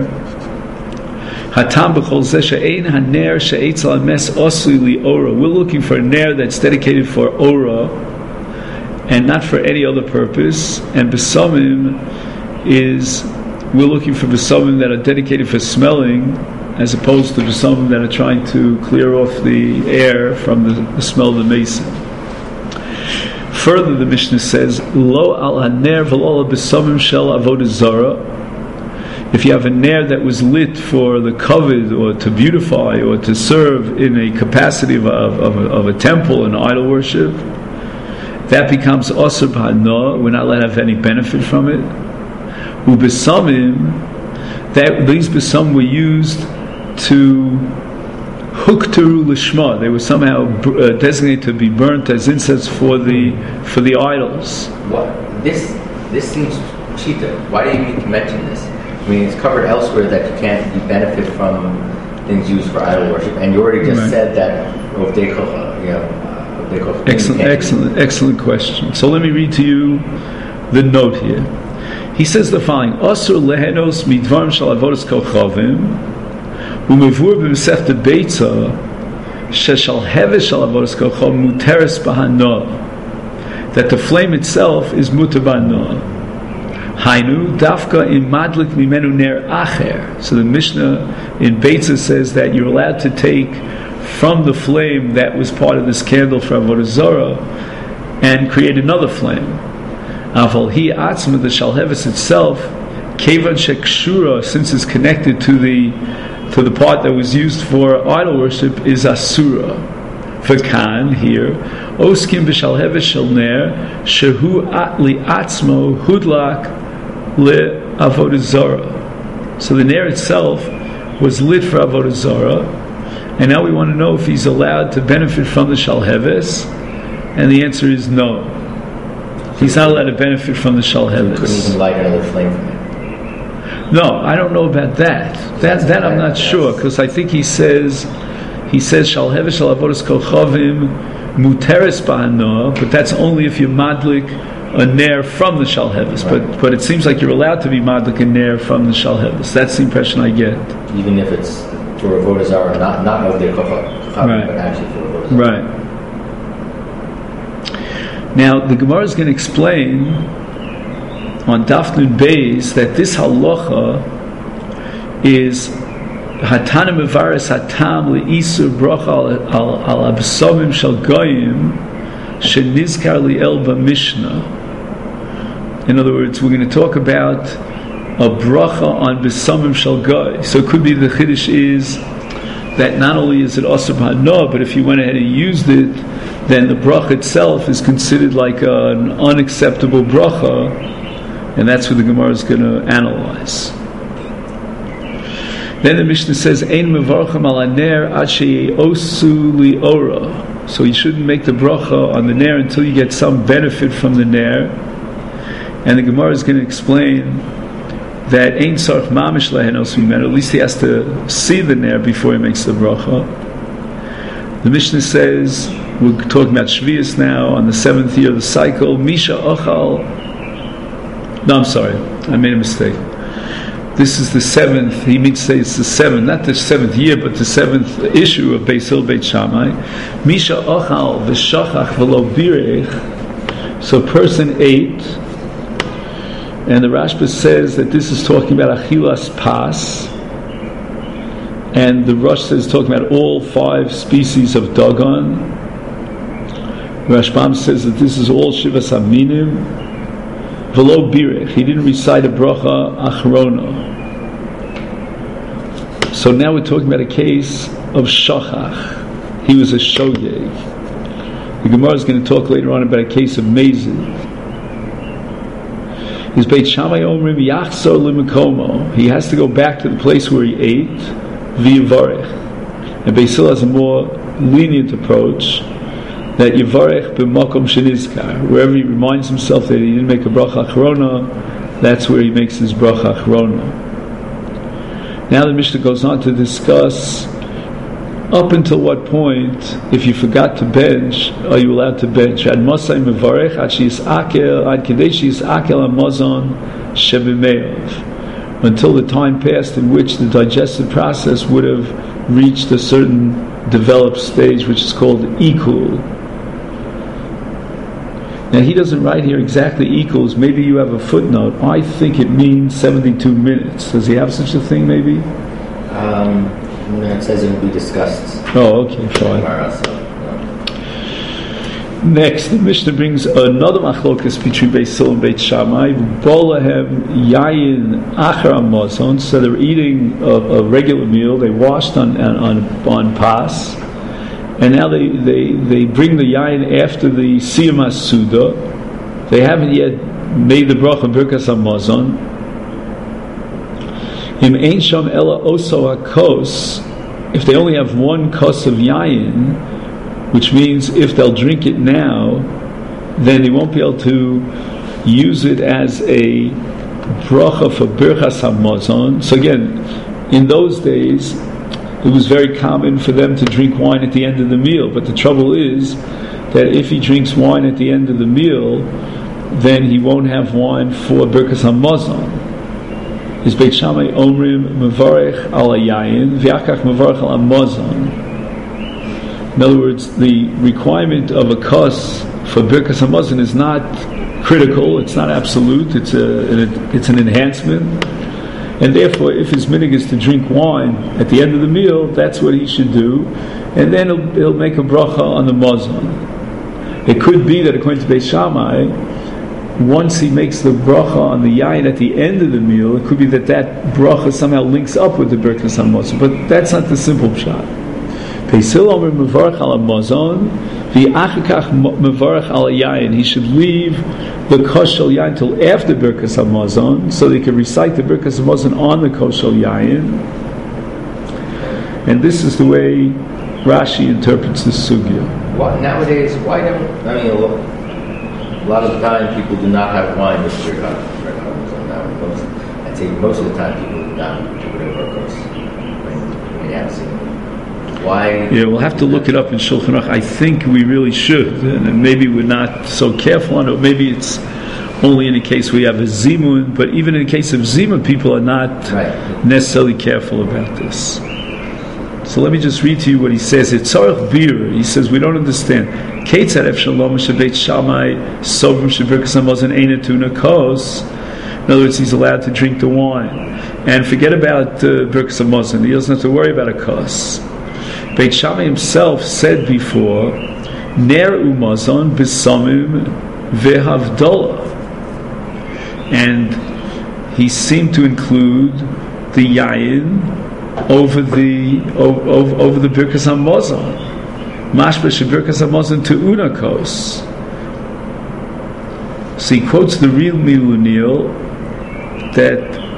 Hatam b'chol zeh she'ein haner she'etz al mes osli li ora. We're looking for a ner that's dedicated for ora, and not for any other purpose. And besamim is, we're looking for besamim that are dedicated for smelling, as opposed to besamim that are trying to clear off the air from the, the smell of the mason. Further, the Mishnah says, "Lo al haner v'lo al besamim shel avodah zarah." If you have a ner that was lit for the kavod, or to beautify, or to serve in a capacity of a, of a, of a temple and idol worship, that becomes asur b'hana. We're not allowed to have any benefit from it. U'besamim, that these besamim were used to huktaru lishma. They were somehow uh, designated to be burnt as incense for the for the idols. What this this seems cheetah. Why do you need to mention this? I mean, it's covered elsewhere that you can't you benefit from things used for idol worship, and you already just right. said that of dekocha, you know, uh, excellent, excellent, excellent question. So let me read to you the note here. He says the following: Asur lehenos midvarim shel avodas kochavim. Umevur b'mesechta beitza sheshal heves shel avodas kochav muteres b'hana, that the flame itself is muter b'hana. Hainu dafka im madlik mimenu ner acher. So the Mishnah in Beitza says that you're allowed to take from the flame that was part of this candle for avodah zarah and create another flame. Aval hi atzma, the shalheves itself, kevan shekshura, since it's connected to the to the part that was used for idol worship, is asura. V'kan here, oskim b'shalheves shel ner shehu li atzmo hudlak le avodah zarah. So the ner itself was lit for avodah zarah, and now we want to know if he's allowed to benefit from the shalheves, and the answer is no. He's not allowed to benefit from the shalheves. Couldn't even light another flame from it. No, I don't know about that. That that I'm not sure, because I think he says he says shalheves shel avodas kochavim muteres b'hana, but that's only if you're madlik a ner from the shalheves. Right. But but it seems like you're allowed to be madlik a ner from the shalheves. That's the impression I get. Even if it's for avodah zarah, not not of the kochavim, right. But actually for avodah zarah. Right. Now the Gemara is going to explain on Daf Nun Beis that this halacha is hatana mevaris hatam leisur bracha al al absamim shel goyim shenizkar liel b'mishnah. In other words, we're going to talk about a bracha on besamim shel goy. So it could be the chiddush is that not only is it asur b'hana, but if you went ahead and used it, then the bracha itself is considered like an unacceptable bracha. And that's what the Gemara is going to analyze. Then the Mishnah says, "Ein mevarchim al haner ad sheyeosu liora." So you shouldn't make the bracha on the ner until you get some benefit from the ner. And the Gemara is going to explain that Ein Tzarech Mamish Lehenos Mimenu. At least he has to see the ner before he makes the bracha. The Mishnah says, we're talking about Shvius now, on the seventh year of the cycle, Misha Ochal. No, I'm sorry, I made a mistake. This is the seventh, he means to say it's the seventh, not the seventh year, but the seventh issue of Beis Hillel Beit Shammai. Misha Ochal V'Shachach V'Lo Birech. So a person ate, and the Rashba says that this is talking about Achilas Pas, and the Rosh says talking about all five species of Dagon. Rashbam says that this is all Shivas Aminim. V'lo Birech, he didn't recite a bracha Achrona. So now we're talking about a case of Shachach. He was a Shogeg. The Gemara is going to talk later on about a case of Mezid. His Beit Shammai Omrim Yachzor L'Mekomo. He has to go back to the place where he ate, v'yivarech. And Beis Hillel has a more lenient approach, that yivarech b'makom shenizkar. Wherever he reminds himself that he didn't make a bracha achrona, that's where he makes his bracha achrona. Now the Mishnah goes on to discuss up until what point, if you forgot to bench, are you allowed to bench? Ad mosai mevarech ad sheyisakel ad kidei sheyisakel hamazon shebemeov, until the time passed in which the digestive process would have reached a certain developed stage, which is called ikul. Now he doesn't write here exactly equals. Maybe you have a footnote. I think it means seventy-two minutes. Does he have such a thing? Maybe. Um, no, it says it will be discussed. Oh, okay, fine. Tomorrow, so, no. Next, the Mishnah brings another machlokas between Beis Hillel and Beit Shammai. Bolahem yayin achar hamazon. So they're eating a, a regular meal. They washed on on on pas. And now they, they, they bring the yayin after the siyum hasuda. They haven't yet made the bracha birkas hamazon. Im ein sham ela oso hakos. If they only have one kos of yayin, which means if they'll drink it now, then they won't be able to use it as a bracha for birkas hamazon. So again, in those days, it was very common for them to drink wine at the end of the meal. But the trouble is that if he drinks wine at the end of the meal, then he won't have wine for Birkas HaMazon. His Beit Shammai Omrim Mevarech al Yayin V'Yakach Mevarech al Hamazon. In other words, the requirement of a kos for Birkas HaMazon is not critical, it's not absolute, it's a it's an enhancement. And therefore, if his minig is to drink wine at the end of the meal, that's what he should do. And then he'll, he'll make a bracha on the mazon. It could be that according to Beis Shammai, once he makes the bracha on the yayin at the end of the meal, it could be that that bracha somehow links up with the birkas hamazon. But that's not the simple pshat. Beis Hillel omer mevarach al hamazon, v'achikach mevarach al yayin. He should leave the koshel yayin till after birkas hamazon, so they can recite the birkas hamazon on the koshel yayin. And this is the way Rashi interprets the sugya. What, nowadays, why don't I mean? Look, a lot of the time, people do not have wine with birkas hamazon. Most, I'd say most of the time, people do not do whatever birkas. I mean, yeah, see. Why? Yeah, we'll have to look it up in Shulchan Aruch. I think we really should, and maybe we're not so careful on it. Maybe it's only in a case where you have a zimun, but even in the case of zimun, people are not right. necessarily careful about this. So let me just read to you what he says. It's Tzarech Bir. He says we don't understand. Keitzad ef shalom shebeit Shammai sovrim shebirkas hamazon ein atuna kos. In other words, he's allowed to drink the wine and forget about uh, birkas hamazon. He doesn't have to worry about a kos. Beit Shammai himself said before, Ner umazon b'samim vehavdola, and he seemed to include the yayin over the over, over the birkas hamazon. Mashba shebirkas hamazon to unakos. So he quotes the real Milunil that.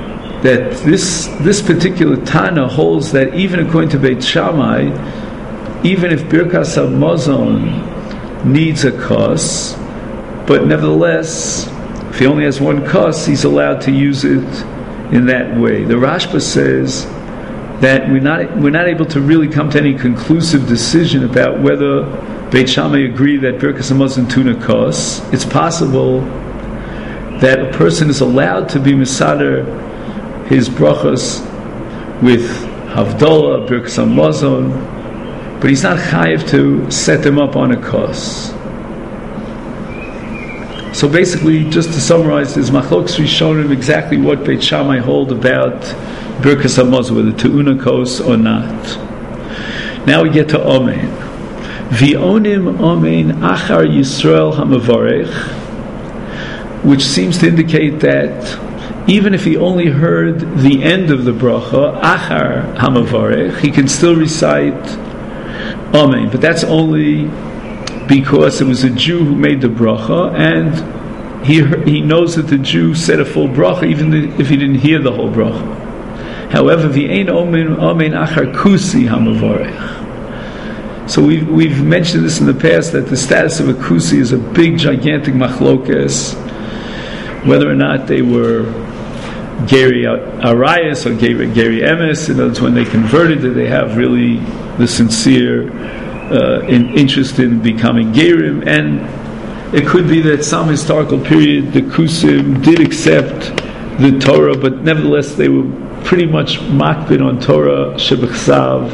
that this this particular Tana holds that even according to Beit Shammai, even if Birkas HaMazon needs a kos, but nevertheless, if he only has one kos, he's allowed to use it in that way. The Rashba says that we're not we're not able to really come to any conclusive decision about whether Beit Shammai agree that Birkas HaMazon tuna kos. It's possible that a person is allowed to be Mesader his brachos with Havdalah, Birkas HaMazon, but he's not chayiv to set them up on a kos. So basically, just to summarize, there's Machlokes Rishonim exactly what Beit Shammai hold about Birkas HaMazon, whether Te'una Kos or not. Now we get to Omein. V'onim Omein Achar Yisrael HaMavarech, which seems to indicate that even if he only heard the end of the bracha, Achar HaMavarech, he can still recite Omein. But that's only because it was a Jew who made the bracha, and he he knows that the Jew said a full bracha, even if he didn't hear the whole bracha. However, v'ein omen omen achar kusi hamavorech. So we've we've mentioned this in the past, that the status of a kusi is a big, gigantic machlokes, whether or not they were Geri Arias or Geri, Geri Emes. In other words, when they converted, did they have really the sincere Uh, in, interest in becoming Gerim? And it could be that some historical period the Kusim did accept the Torah, but nevertheless they were pretty much makbid on Torah Shebechsav,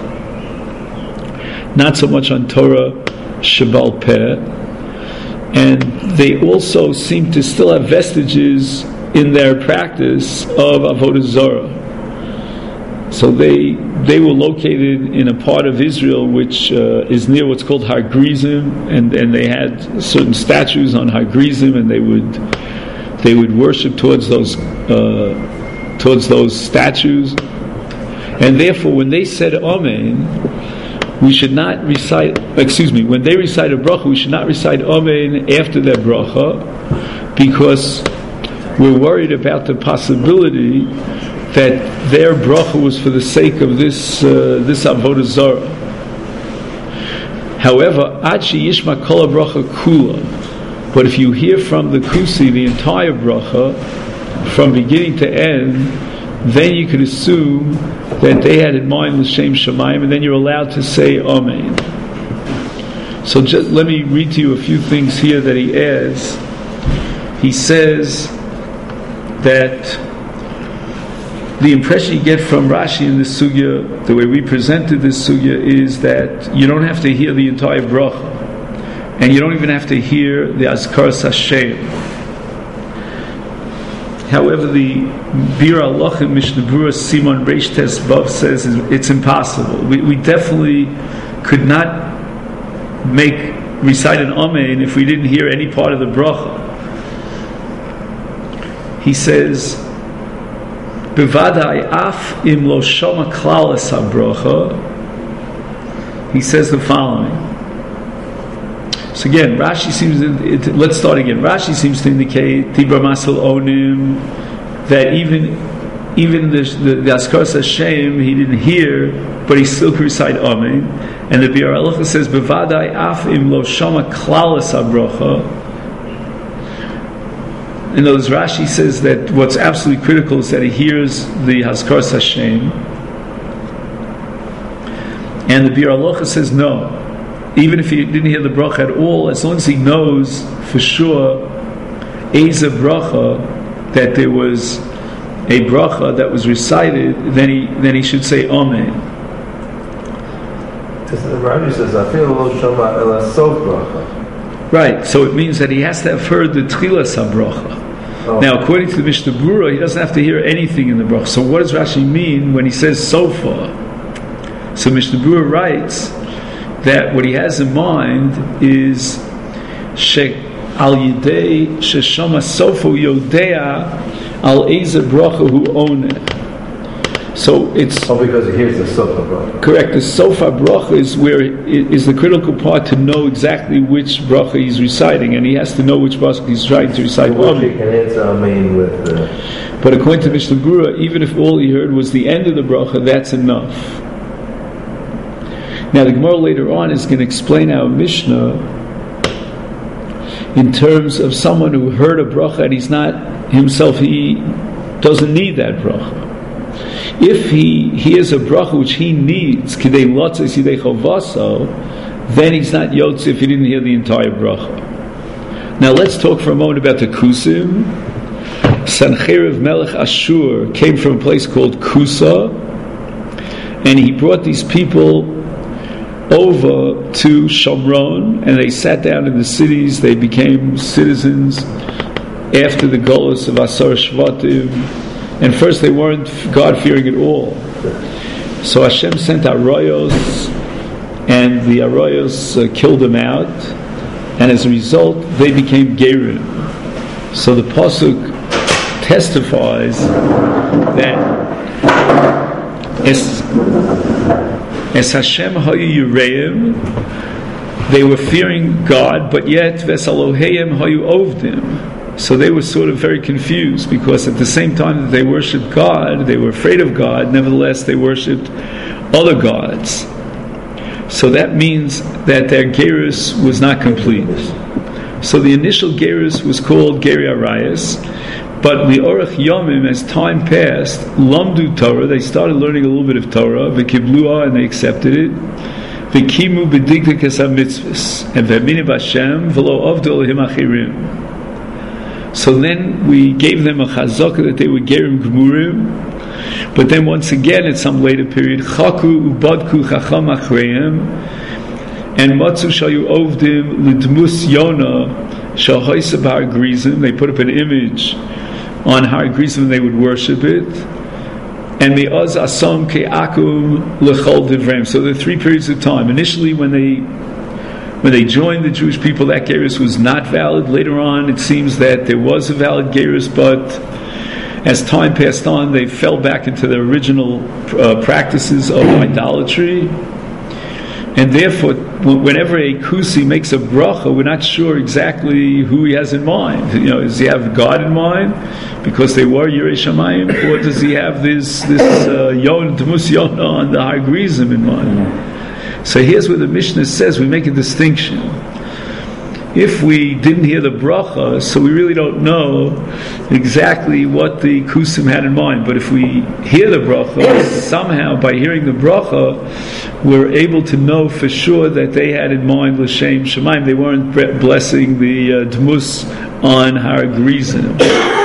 not so much on Torah Shebal Peh, and they also seem to still have vestiges in their practice of Avodah Zarah. So they they were located in a part of Israel which uh, is near what's called Har Grizim, and, and they had certain statues on Har Grizim, and they would they would worship towards those uh, towards those statues, and therefore when they said Amen, we should not recite. Excuse me, when they recite a bracha, we should not recite Amen after their bracha, because we're worried about the possibility that their bracha was for the sake of this uh, this avodah zarah. However, achi yishma kol bracha kula. But if you hear from the kusi the entire bracha from beginning to end, then you can assume that they had in mind l'shem shamayim, and then you're allowed to say amen. So just let me read to you a few things here that he adds. He says that the impression you get from Rashi in this sugya, the way we presented this sugya, is that you don't have to hear the entire bracha, and you don't even have to hear the Azkaras Hashem. However, the Bir Alachim Mishnah Berurah Simon Reish Tes Vav says it's impossible. We, we definitely could not make recite an Amen if we didn't hear any part of the bracha. He says, Bevadai af im lo shoma klalas habrocha. He says the following. So again, Rashi seems to, it, let's start again. Rashi seems to indicate Tibra Masel Onim, that even even the the, the Azkaras Hashem he didn't hear, but he still could recite Amen. And the Bir Halacha says Bevadai af im lo shoma klalas habrocha. In other words, Rashi says that what's absolutely critical is that he hears the Hazkaras Hashem, and the Bir Halacha says no. Even if he didn't hear the bracha at all, as long as he knows for sure Eza bracha, that there was a bracha that was recited, then he then he should say Amen. Rashi says, "I feel lo shama ela sof bracha." Right. So it means that he has to have heard the Tchilas HaBracha. Oh. Now, according to the Mishnah Berurah, he doesn't have to hear anything in the bracha. So what does Rashi mean when he says sofa? So Mishnah Berurah writes that what he has in mind is she al yidei sheshama sofa yodea al eze bracha hu oneh. So it's oh, because he hears the sofa bracha. Correct. The sofa bracha is where it is the critical part to know exactly which bracha he's reciting, and he has to know which bracha he's trying to recite. So he can answer Amen with. Uh, but according to Mishnah Berurah, even if all he heard was the end of the bracha, that's enough. Now the Gemara later on is going to explain our Mishnah in terms of someone who heard a bracha and he's not himself, he doesn't need that bracha. If he hears a bracha which he needs, kidei lotzes yidei chovaso, then he's not yotze if he didn't hear the entire bracha. Now let's talk for a moment about the Kusim. Sancheriv Melech Ashur came from a place called Kusa, and he brought these people over to Shomron, and they sat down in the cities. They became citizens after the Golus of Asar Shvatim, and first they weren't God-fearing at all. So Hashem sent Arayos, and the Arayos uh, killed them out, and as a result they became Gerim. So the Pasuk testifies that as, as Hashem hayu yireim, they were fearing God, but yet Vesaloheim hayu ovdim. So they were sort of very confused, because at the same time that they worshipped God, they were afraid of God, nevertheless they worshipped other gods. So that means that their gerus was not complete. So the initial gerus was called Geri Arayas, but Li'orach Yomim, as time passed, Lamdu Torah, they started learning a little bit of Torah, V'kibluah, and they accepted it, V'kimu b'digdikas ha-mitzvahs, and V'aminu b'Hashem, V'lo avdu Elohim achirim. So then we gave them a chazaka that they were Gerim Gemurim, but then once again at some later period, Chaku ubadku chacham achreim, and Matzu shayu ovdim lidmus Yona shahoisa b'har Grizim. They put up an image on Har Grizim, they would worship it, and me'az asam ke'akum lechol divrem. So there are three periods of time. Initially, when they When they joined the Jewish people, that gerus was not valid. Later on, it seems that there was a valid gerus, but as time passed on, they fell back into their original uh, practices of idolatry. And therefore, whenever a Kusi makes a bracha, we're not sure exactly who he has in mind. You know, does he have God in mind because they were Yirei Shamayim, or does he have this this uh, Yon Demus Yona on the Har Grizim in mind? So here's where the Mishnah says we make a distinction. If we didn't hear the bracha, so we really don't know exactly what the Kusim had in mind. But if we hear the bracha, somehow by hearing the bracha, we're able to know for sure that they had in mind L'Shem Shemaim. They weren't blessing the uh, Dmus on Har Grizim.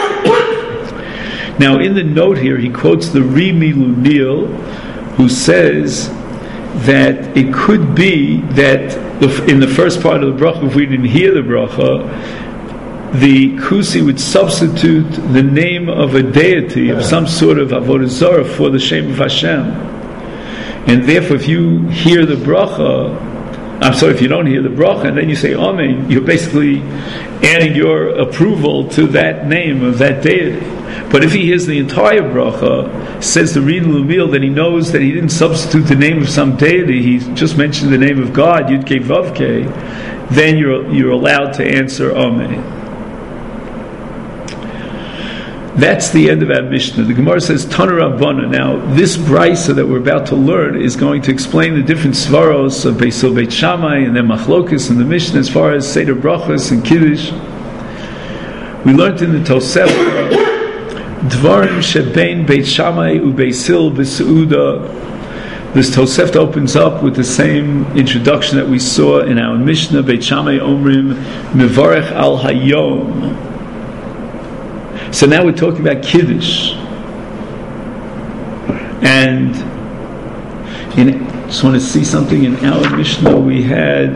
Now in the note here, he quotes the Rimi Lunil, who says that it could be that in the first part of the bracha, if we didn't hear the bracha, the Kusi would substitute the name of a deity, of some sort of Avodah Zarah, for the Shem of Hashem. And therefore, if you hear the bracha, I'm sorry, if you don't hear the bracha, and then you say Amen, you're basically adding your approval to that name of that deity. But if he hears the entire bracha, says the Rin Lumil, then he knows that he didn't substitute the name of some deity, he just mentioned the name of God, Yud Kei Vav Kei, then you're, you're allowed to answer Amen. That's the end of our Mishnah. The Gemara says Tana Rabbana. Now, this brisa that we're about to learn is going to explain the different svaros of Beis Hillel Beit Shammai and then Machlokas and the Mishnah as far as Seder Brachos and Kiddush. We learned in the Tosefta Dvarim shebein Beit Shammai u Beis Hillel b'Seuda. This Tosefta opens up with the same introduction that we saw in our Mishnah. Beit Shammai Omrim Mevarech al Hayom. So now we're talking about Kiddush. And in, I just want to see something in our Mishnah we had.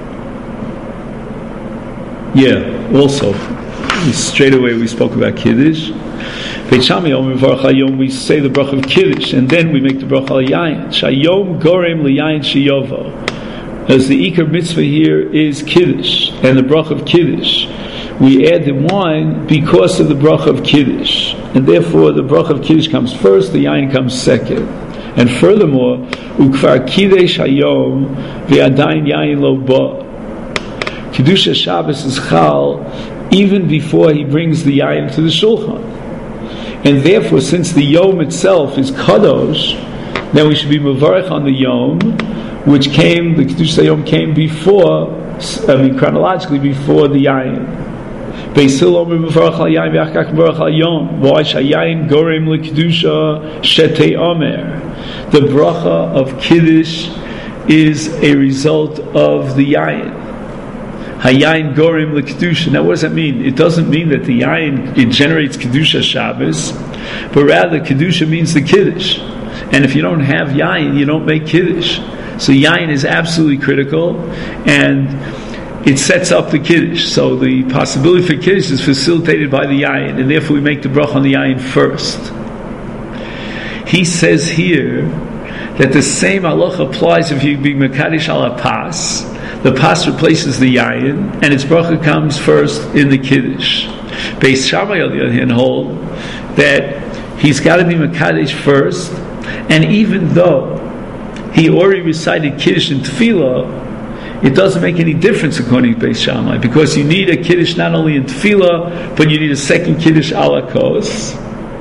Yeah, also, straight away we spoke about Kiddush. Beit Shammai Omer Varach Hayom, we say the bracha of Kiddush, and then we make the bracha al Yayin. Shayom Gorem Liyayin Shiyovo. As the Iker mitzvah here is Kiddush, and the bracha of Kiddush. We add the wine because of the bracha of Kiddush. And therefore the bracha of Kiddush comes first, the yain comes second. And furthermore, Ukvar Kiddush Hayom V'adayin yain lo ba. Kiddush Shabbos is chal even before he brings the yain to the shulchan. And therefore, since the yom itself is kadosh, then we should be mevarech on the yom which came, the Kiddush Hayom came before, I mean chronologically before the Yayin. Beis Hillel omer mevarach al yayin v'achar כך mevarach al yom. Why shayayin gorem lekidusha shetei omer? The bracha of Kiddush is a result of the Yayin. Hayayin gorem lekidusha. Now what does that mean? It doesn't mean that the Yayin, it generates Kedusha Shabbos, but rather Kedusha means the Kiddush. And if you don't have Yayin, you don't make Kiddush. So Yayin is absolutely critical, and it sets up the Kiddush. So the possibility for Kiddush is facilitated by the Yayin, and therefore we make the bracha on the Yayin first. He says here that the same halacha applies if you be Mekadesh al pas. The pas replaces the Yayin, and its bracha comes first in the Kiddush. Beis Shammai, on the other hand, hold that he's got to be Mekadesh first, and even though he already recited Kiddush and Tefillah, it doesn't make any difference according to Beis Shammai, because you need a Kiddush not only in Tefillah, but you need a second Kiddush ala kos.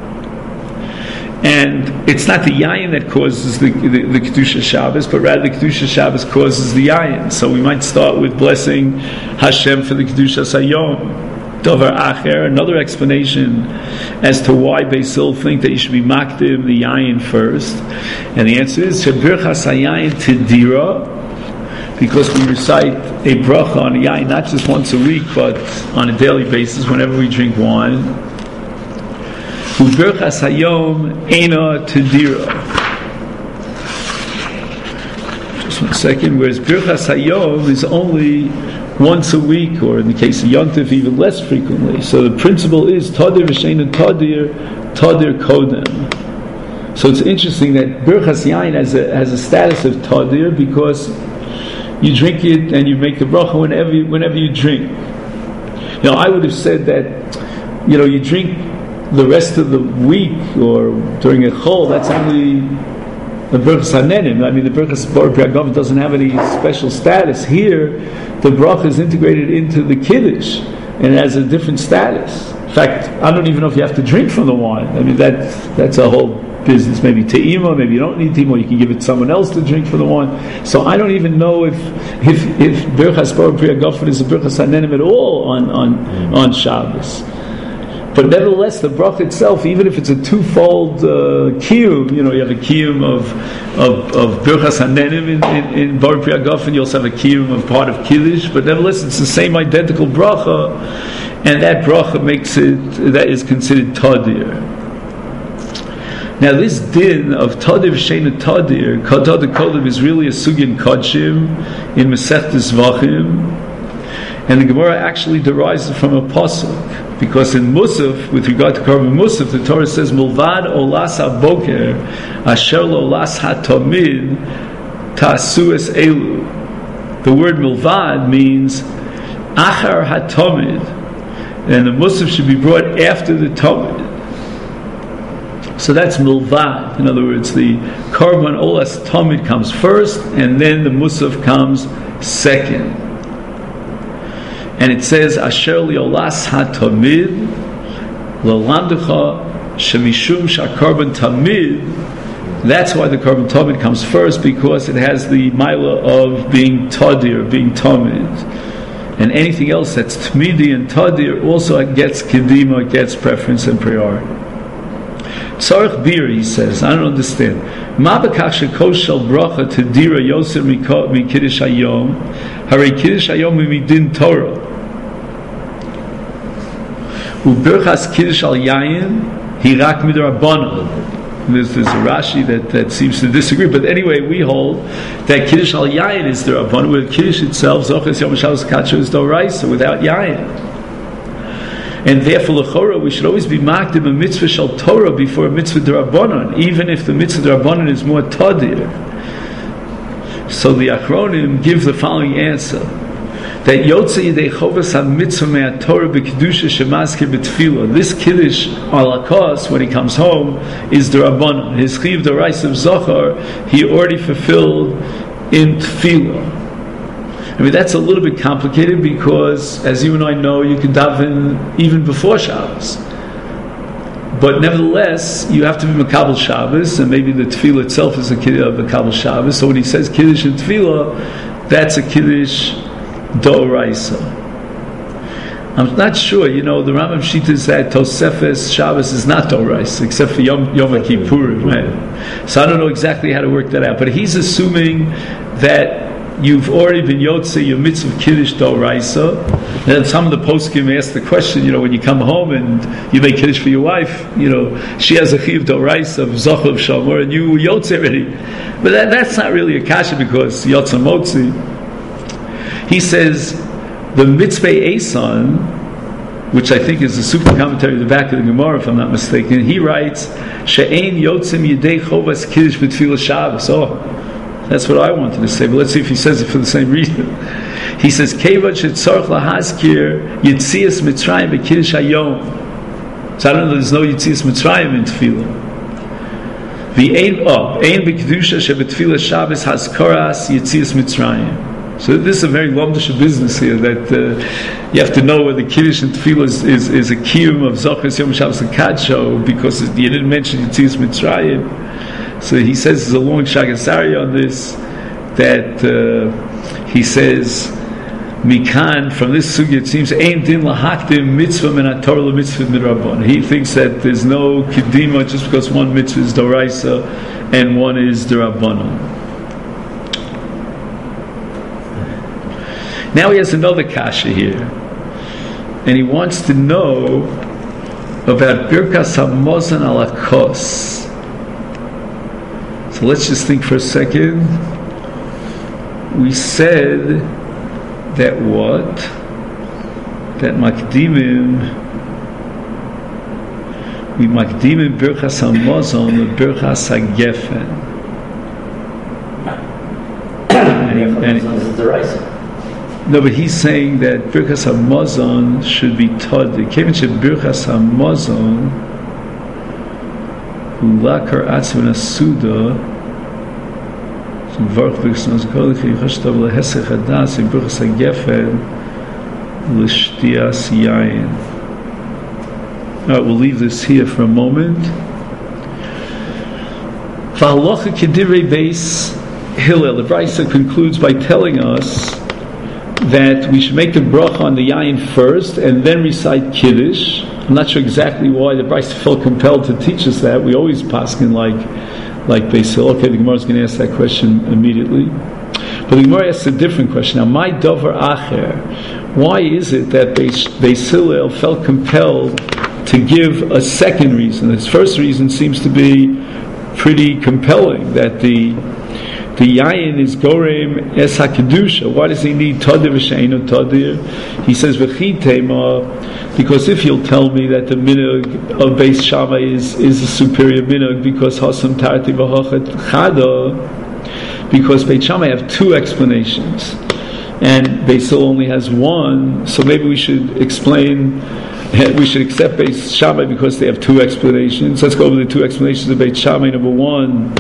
And it's not the Yayin that causes the, the, the Kedusha Shabbos, but rather the Kedusha Shabbos causes the Yayin. So we might start with blessing Hashem for the Kedusha Hayom. Dover Acher, another explanation as to why Beis Hillel think that you should be makdim the Yayin first. And the answer is Shebirchas Hayayin Tidira, because we recite a bracha on a yayin not just once a week, but on a daily basis whenever we drink wine. Uberchas hayom eina tedira. Just one second. Whereas birchas hayom is only once a week, or in the case of Yontif, even less frequently. So the principle is tadir v'shein tadir tadir kodem. So it's interesting that birchas yayin has a has a status of tadir because you drink it and you make the bracha whenever you, whenever you drink. Now, I would have said that, you know, you drink the rest of the week or during a chol, that's only the Birchas Hanenim. I mean, the Birchas Bar Priagov doesn't have any special status. Here, the bracha is integrated into the Kiddush and it has a different status. In fact, I don't even know if you have to drink from the wine. I mean, that that's a whole business. Maybe te'ima, maybe you don't need te'ima, you can give it to someone else to drink from the wine. So I don't even know if if if Birchas Bar Priagov is a Birchas Hanenim at all on on on Shabbos. But nevertheless, the bracha itself, even if it's a twofold uh, kiyum, you know, you have a kiyum of of, of Birchas Hanenim in, in, in Bar Priagov, and you also have a kiyum of part of Kiddush, but nevertheless, it's the same identical bracha, and that bracha makes it, that is considered tadir. Now, this din of tadir v'shein tadir, tadir kodim, is really a sugya in Kodshim, in Masechtas Zvachim, and the Gemara actually derives it from a pasuk. Because in Musaf, with regard to Korban Musaf, the Torah says, Mulvad olas ha-boker, asher lo olas ha-tomid, ta'asu es elu. The word Mulvad means, achar ha-tomid. And the Musaf should be brought after the Tomid. So that's Mulvad. In other words, the Korban olas Tomid comes first, and then the Musaf comes second. And it says, Asher liolas ha-tamid, l'lamdecha shemishum shakarban tamid. That's why the korban tamid comes first, because it has the milah of being tadir, being tamid. And anything else that's tmidi and tadir also gets kedima, gets preference and priority. Tzarech bir, he says, I don't understand. Ma b'kach shekol shel bracha tedira yoser mikiddush hayom, harei kiddush hayom midin Torah. Uberchas kiddush al yayin hirak midrabanan. There's, there's a Rashi that, that seems to disagree, but anyway, we hold that kiddush al yayin is the rabbanon, with kiddush itself zoches yom shabbos katsher is doraisa without yayin, and therefore l'chora we should always be makdim a mitzvah shel Torah before a mitzvah d'rabbanan, even if the mitzvah d'rabbanan is more tadir. So the Achronim give the following answer: that Yotze Yidei Chovas HaMitzvah Me'at Torah B'Kedusha Shemazkir B'Tefillah. This Kiddush ala kos, when he comes home, is the Rabbanon. His Chiv D'Oraisa of Zohar, he already fulfilled in Tefillah. I mean, that's a little bit complicated because, as you and I know, you can daven even before Shabbos. but nevertheless, you have to be Makabel Shabbos, and maybe the tefillah itself is a Makabel Shabbos. So when he says Kiddush and tefillah, that's a Kiddush D'Oraisa. I'm not sure, you know, the Rambam Shita is that Tosefes Shabbos is not D'Oraisa, except for Yom, Yom Kippurim, right? So I don't know exactly how to work that out, but he's assuming that you've already been Yotze your mitzvah of Kiddush D'Oraisa. And some of the poskim ask the question, you know, when you come home and you make Kiddush for your wife, you know, she has a Chiv D'Oraisa of Zoch of Shamor, and you Yotze already. But that, that's not really a kasha because Yotze Motzi. He says, the Mitzvah Eson, which I think is the super commentary at the back of the Gemara, if I'm not mistaken, he writes, She'ein Yotzim Yidei Chovas Kiddush B'Tfilah Shabbos. Oh, that's what I wanted to say, but let's see if he says it for the same reason. He says, Kevad shetzorch lahazkir Yitzias Mitzrayim B'Kiddush Hayom. So I don't know, there's no Yitzias Mitzrayim in Tefillah. V'ein, oh, Ein B'Kedusha Sheb'Tfilah Shabbos Hazkoras Yitzias Mitzrayim. So this is a very lumdish business here, that uh, you have to know whether Kiddush and Tefillah is, is, is a kiyum of Zochres Yom Shabbos and Kadsho, because you didn't mention Yitzias Mitzrayim. So he says there's a long Shagasari on this, that uh, he says, Mikan, from this sugya, it seems, Ein din lahakdim mitzvah min haTorah l'mitzvah midrabban. He thinks that there's no kedima just because one mitzvah is D'Oraisa and one is D'Rabbanan. Now he has another kasha here, and he wants to know about Birkas HaMazon al HaKos. So let's just think for a second. We said that what? That Makdimim, we Makdimim Birkas HaMazon with Birkas HaGefen. No, but he's saying that Birkas HaMazon should be taught. It came into Birkas HaMazon, Ulakar Atzvin Asuda, some Varch Birkas HaMazon, Chashtav Lehesech Hadas, in Birkas HaGefen, L'shtias Yayin. All right, we'll leave this here for a moment. V'halacha K'divrei Beis Hillel. The Brisa concludes by telling us that we should make the bracha on the yayin first and then recite Kiddush. I'm not sure exactly why the Brisa felt compelled to teach us that. We always paskin like like Beis Hillel. Okay, the Gemara is going to ask that question immediately. But the Gemara asks a different question. Now, my davar acher, why is it that Beis, Beis Hillel felt compelled to give a second reason? His first reason seems to be pretty compelling, that the The yayin is gorem es hakedusha. Why does he need tadir v'sheinu tadir? He says v'chitema, because if you'll tell me that the minhag of Beis Shammai is, is a superior minhag because hasam tarti v'hachet chada, because Beis Shammai have two explanations and Beis Hillel only has one, so maybe we should explain. We should accept Beis Shammai because they have two explanations. Let's go over the two explanations of Beis Shammai. Number one,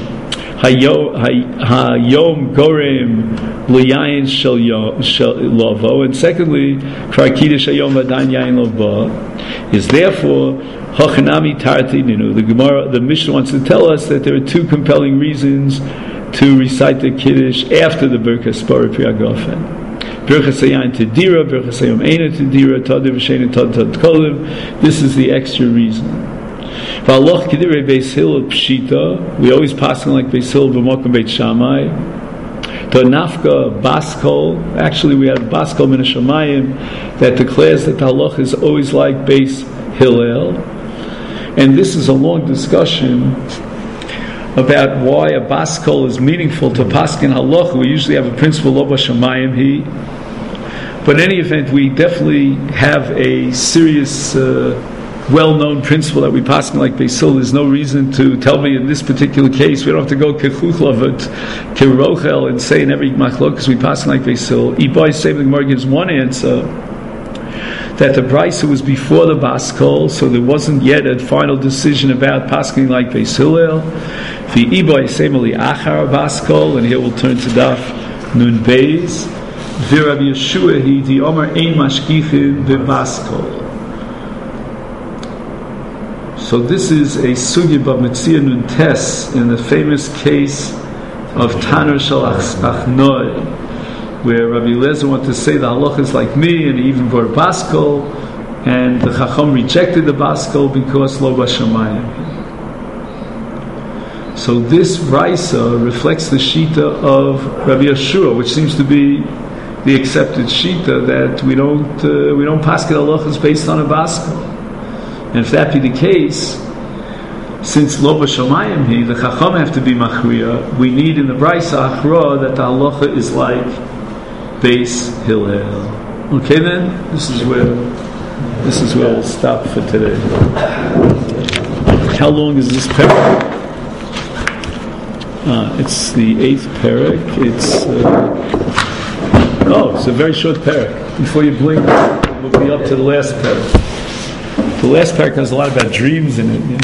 Hayom Gorem L'Yayin Shel Lovo, and secondly, Kiddush Hayom V'Adayin Yayin Lovo, is therefore Hachanami Tarti Ninu. The Gemara, the Mishnah wants to tell us that there are two compelling reasons to recite the Kiddush after the Birkas Spara Pri Hagofen. Birkas Hayayin Tedira, Birkas Hayom Eina Tedira, Tadir V'Sheinu Tad Tad Kolim. This is the extra reason. V'aloch K'direi Beis Hillel Pshita. We always pass on like Beis Hillel B'mokum Beit Shammai. To Nafka Baskol. Actually, we have Baskol Min HaShamayim that declares that the halach is always like Beis Hillel. And this is a long discussion about why a Baskol is meaningful to Paskin Halach. We usually have a principle of Shamayim He. But in any event, we definitely have a serious uh, well-known principle that we pass like Beis Hillel. There's no reason to tell me in this particular case we don't have to go kechuchlavet, kerochel, and say in every machlok because we pass like Beis Hillel. Ibai Seif the Gemara gives one answer, that the brisa was before the Baskol, so there wasn't yet a final decision about passing like Beis Hillel. The Ibai Seif achar Baskol, and here we'll turn to Daf Nun Beis. V'Rabbi Yeshua he the Omer ein mashkichin beBaskol. So this is a sugya b'Metzia Nun Tes in the famous case of Tanur Shel Achnoi, where Rabbi Eliezer wanted to say the halacha is like me, and he even brought a baskel, and the Chacham rejected the baskel because lo b'shamayim. So this Raisa reflects the Shita of Rabbi Yeshua, which seems to be the accepted Shita, that we don't uh, we don't paskin halachas based on a baskel. And if that be the case, since lo b'shamayim he, the Chacham have to be machriya, we need in the Brisa achra that the halacha is like Beis Hillel. Okay then? This is where this is where we'll stop for today. How long is this parak? Uh, it's the eighth parak. It's uh, oh, it's a very short parak. Before you blink, we'll be up to the last parak. The last parak has a lot about dreams in it. You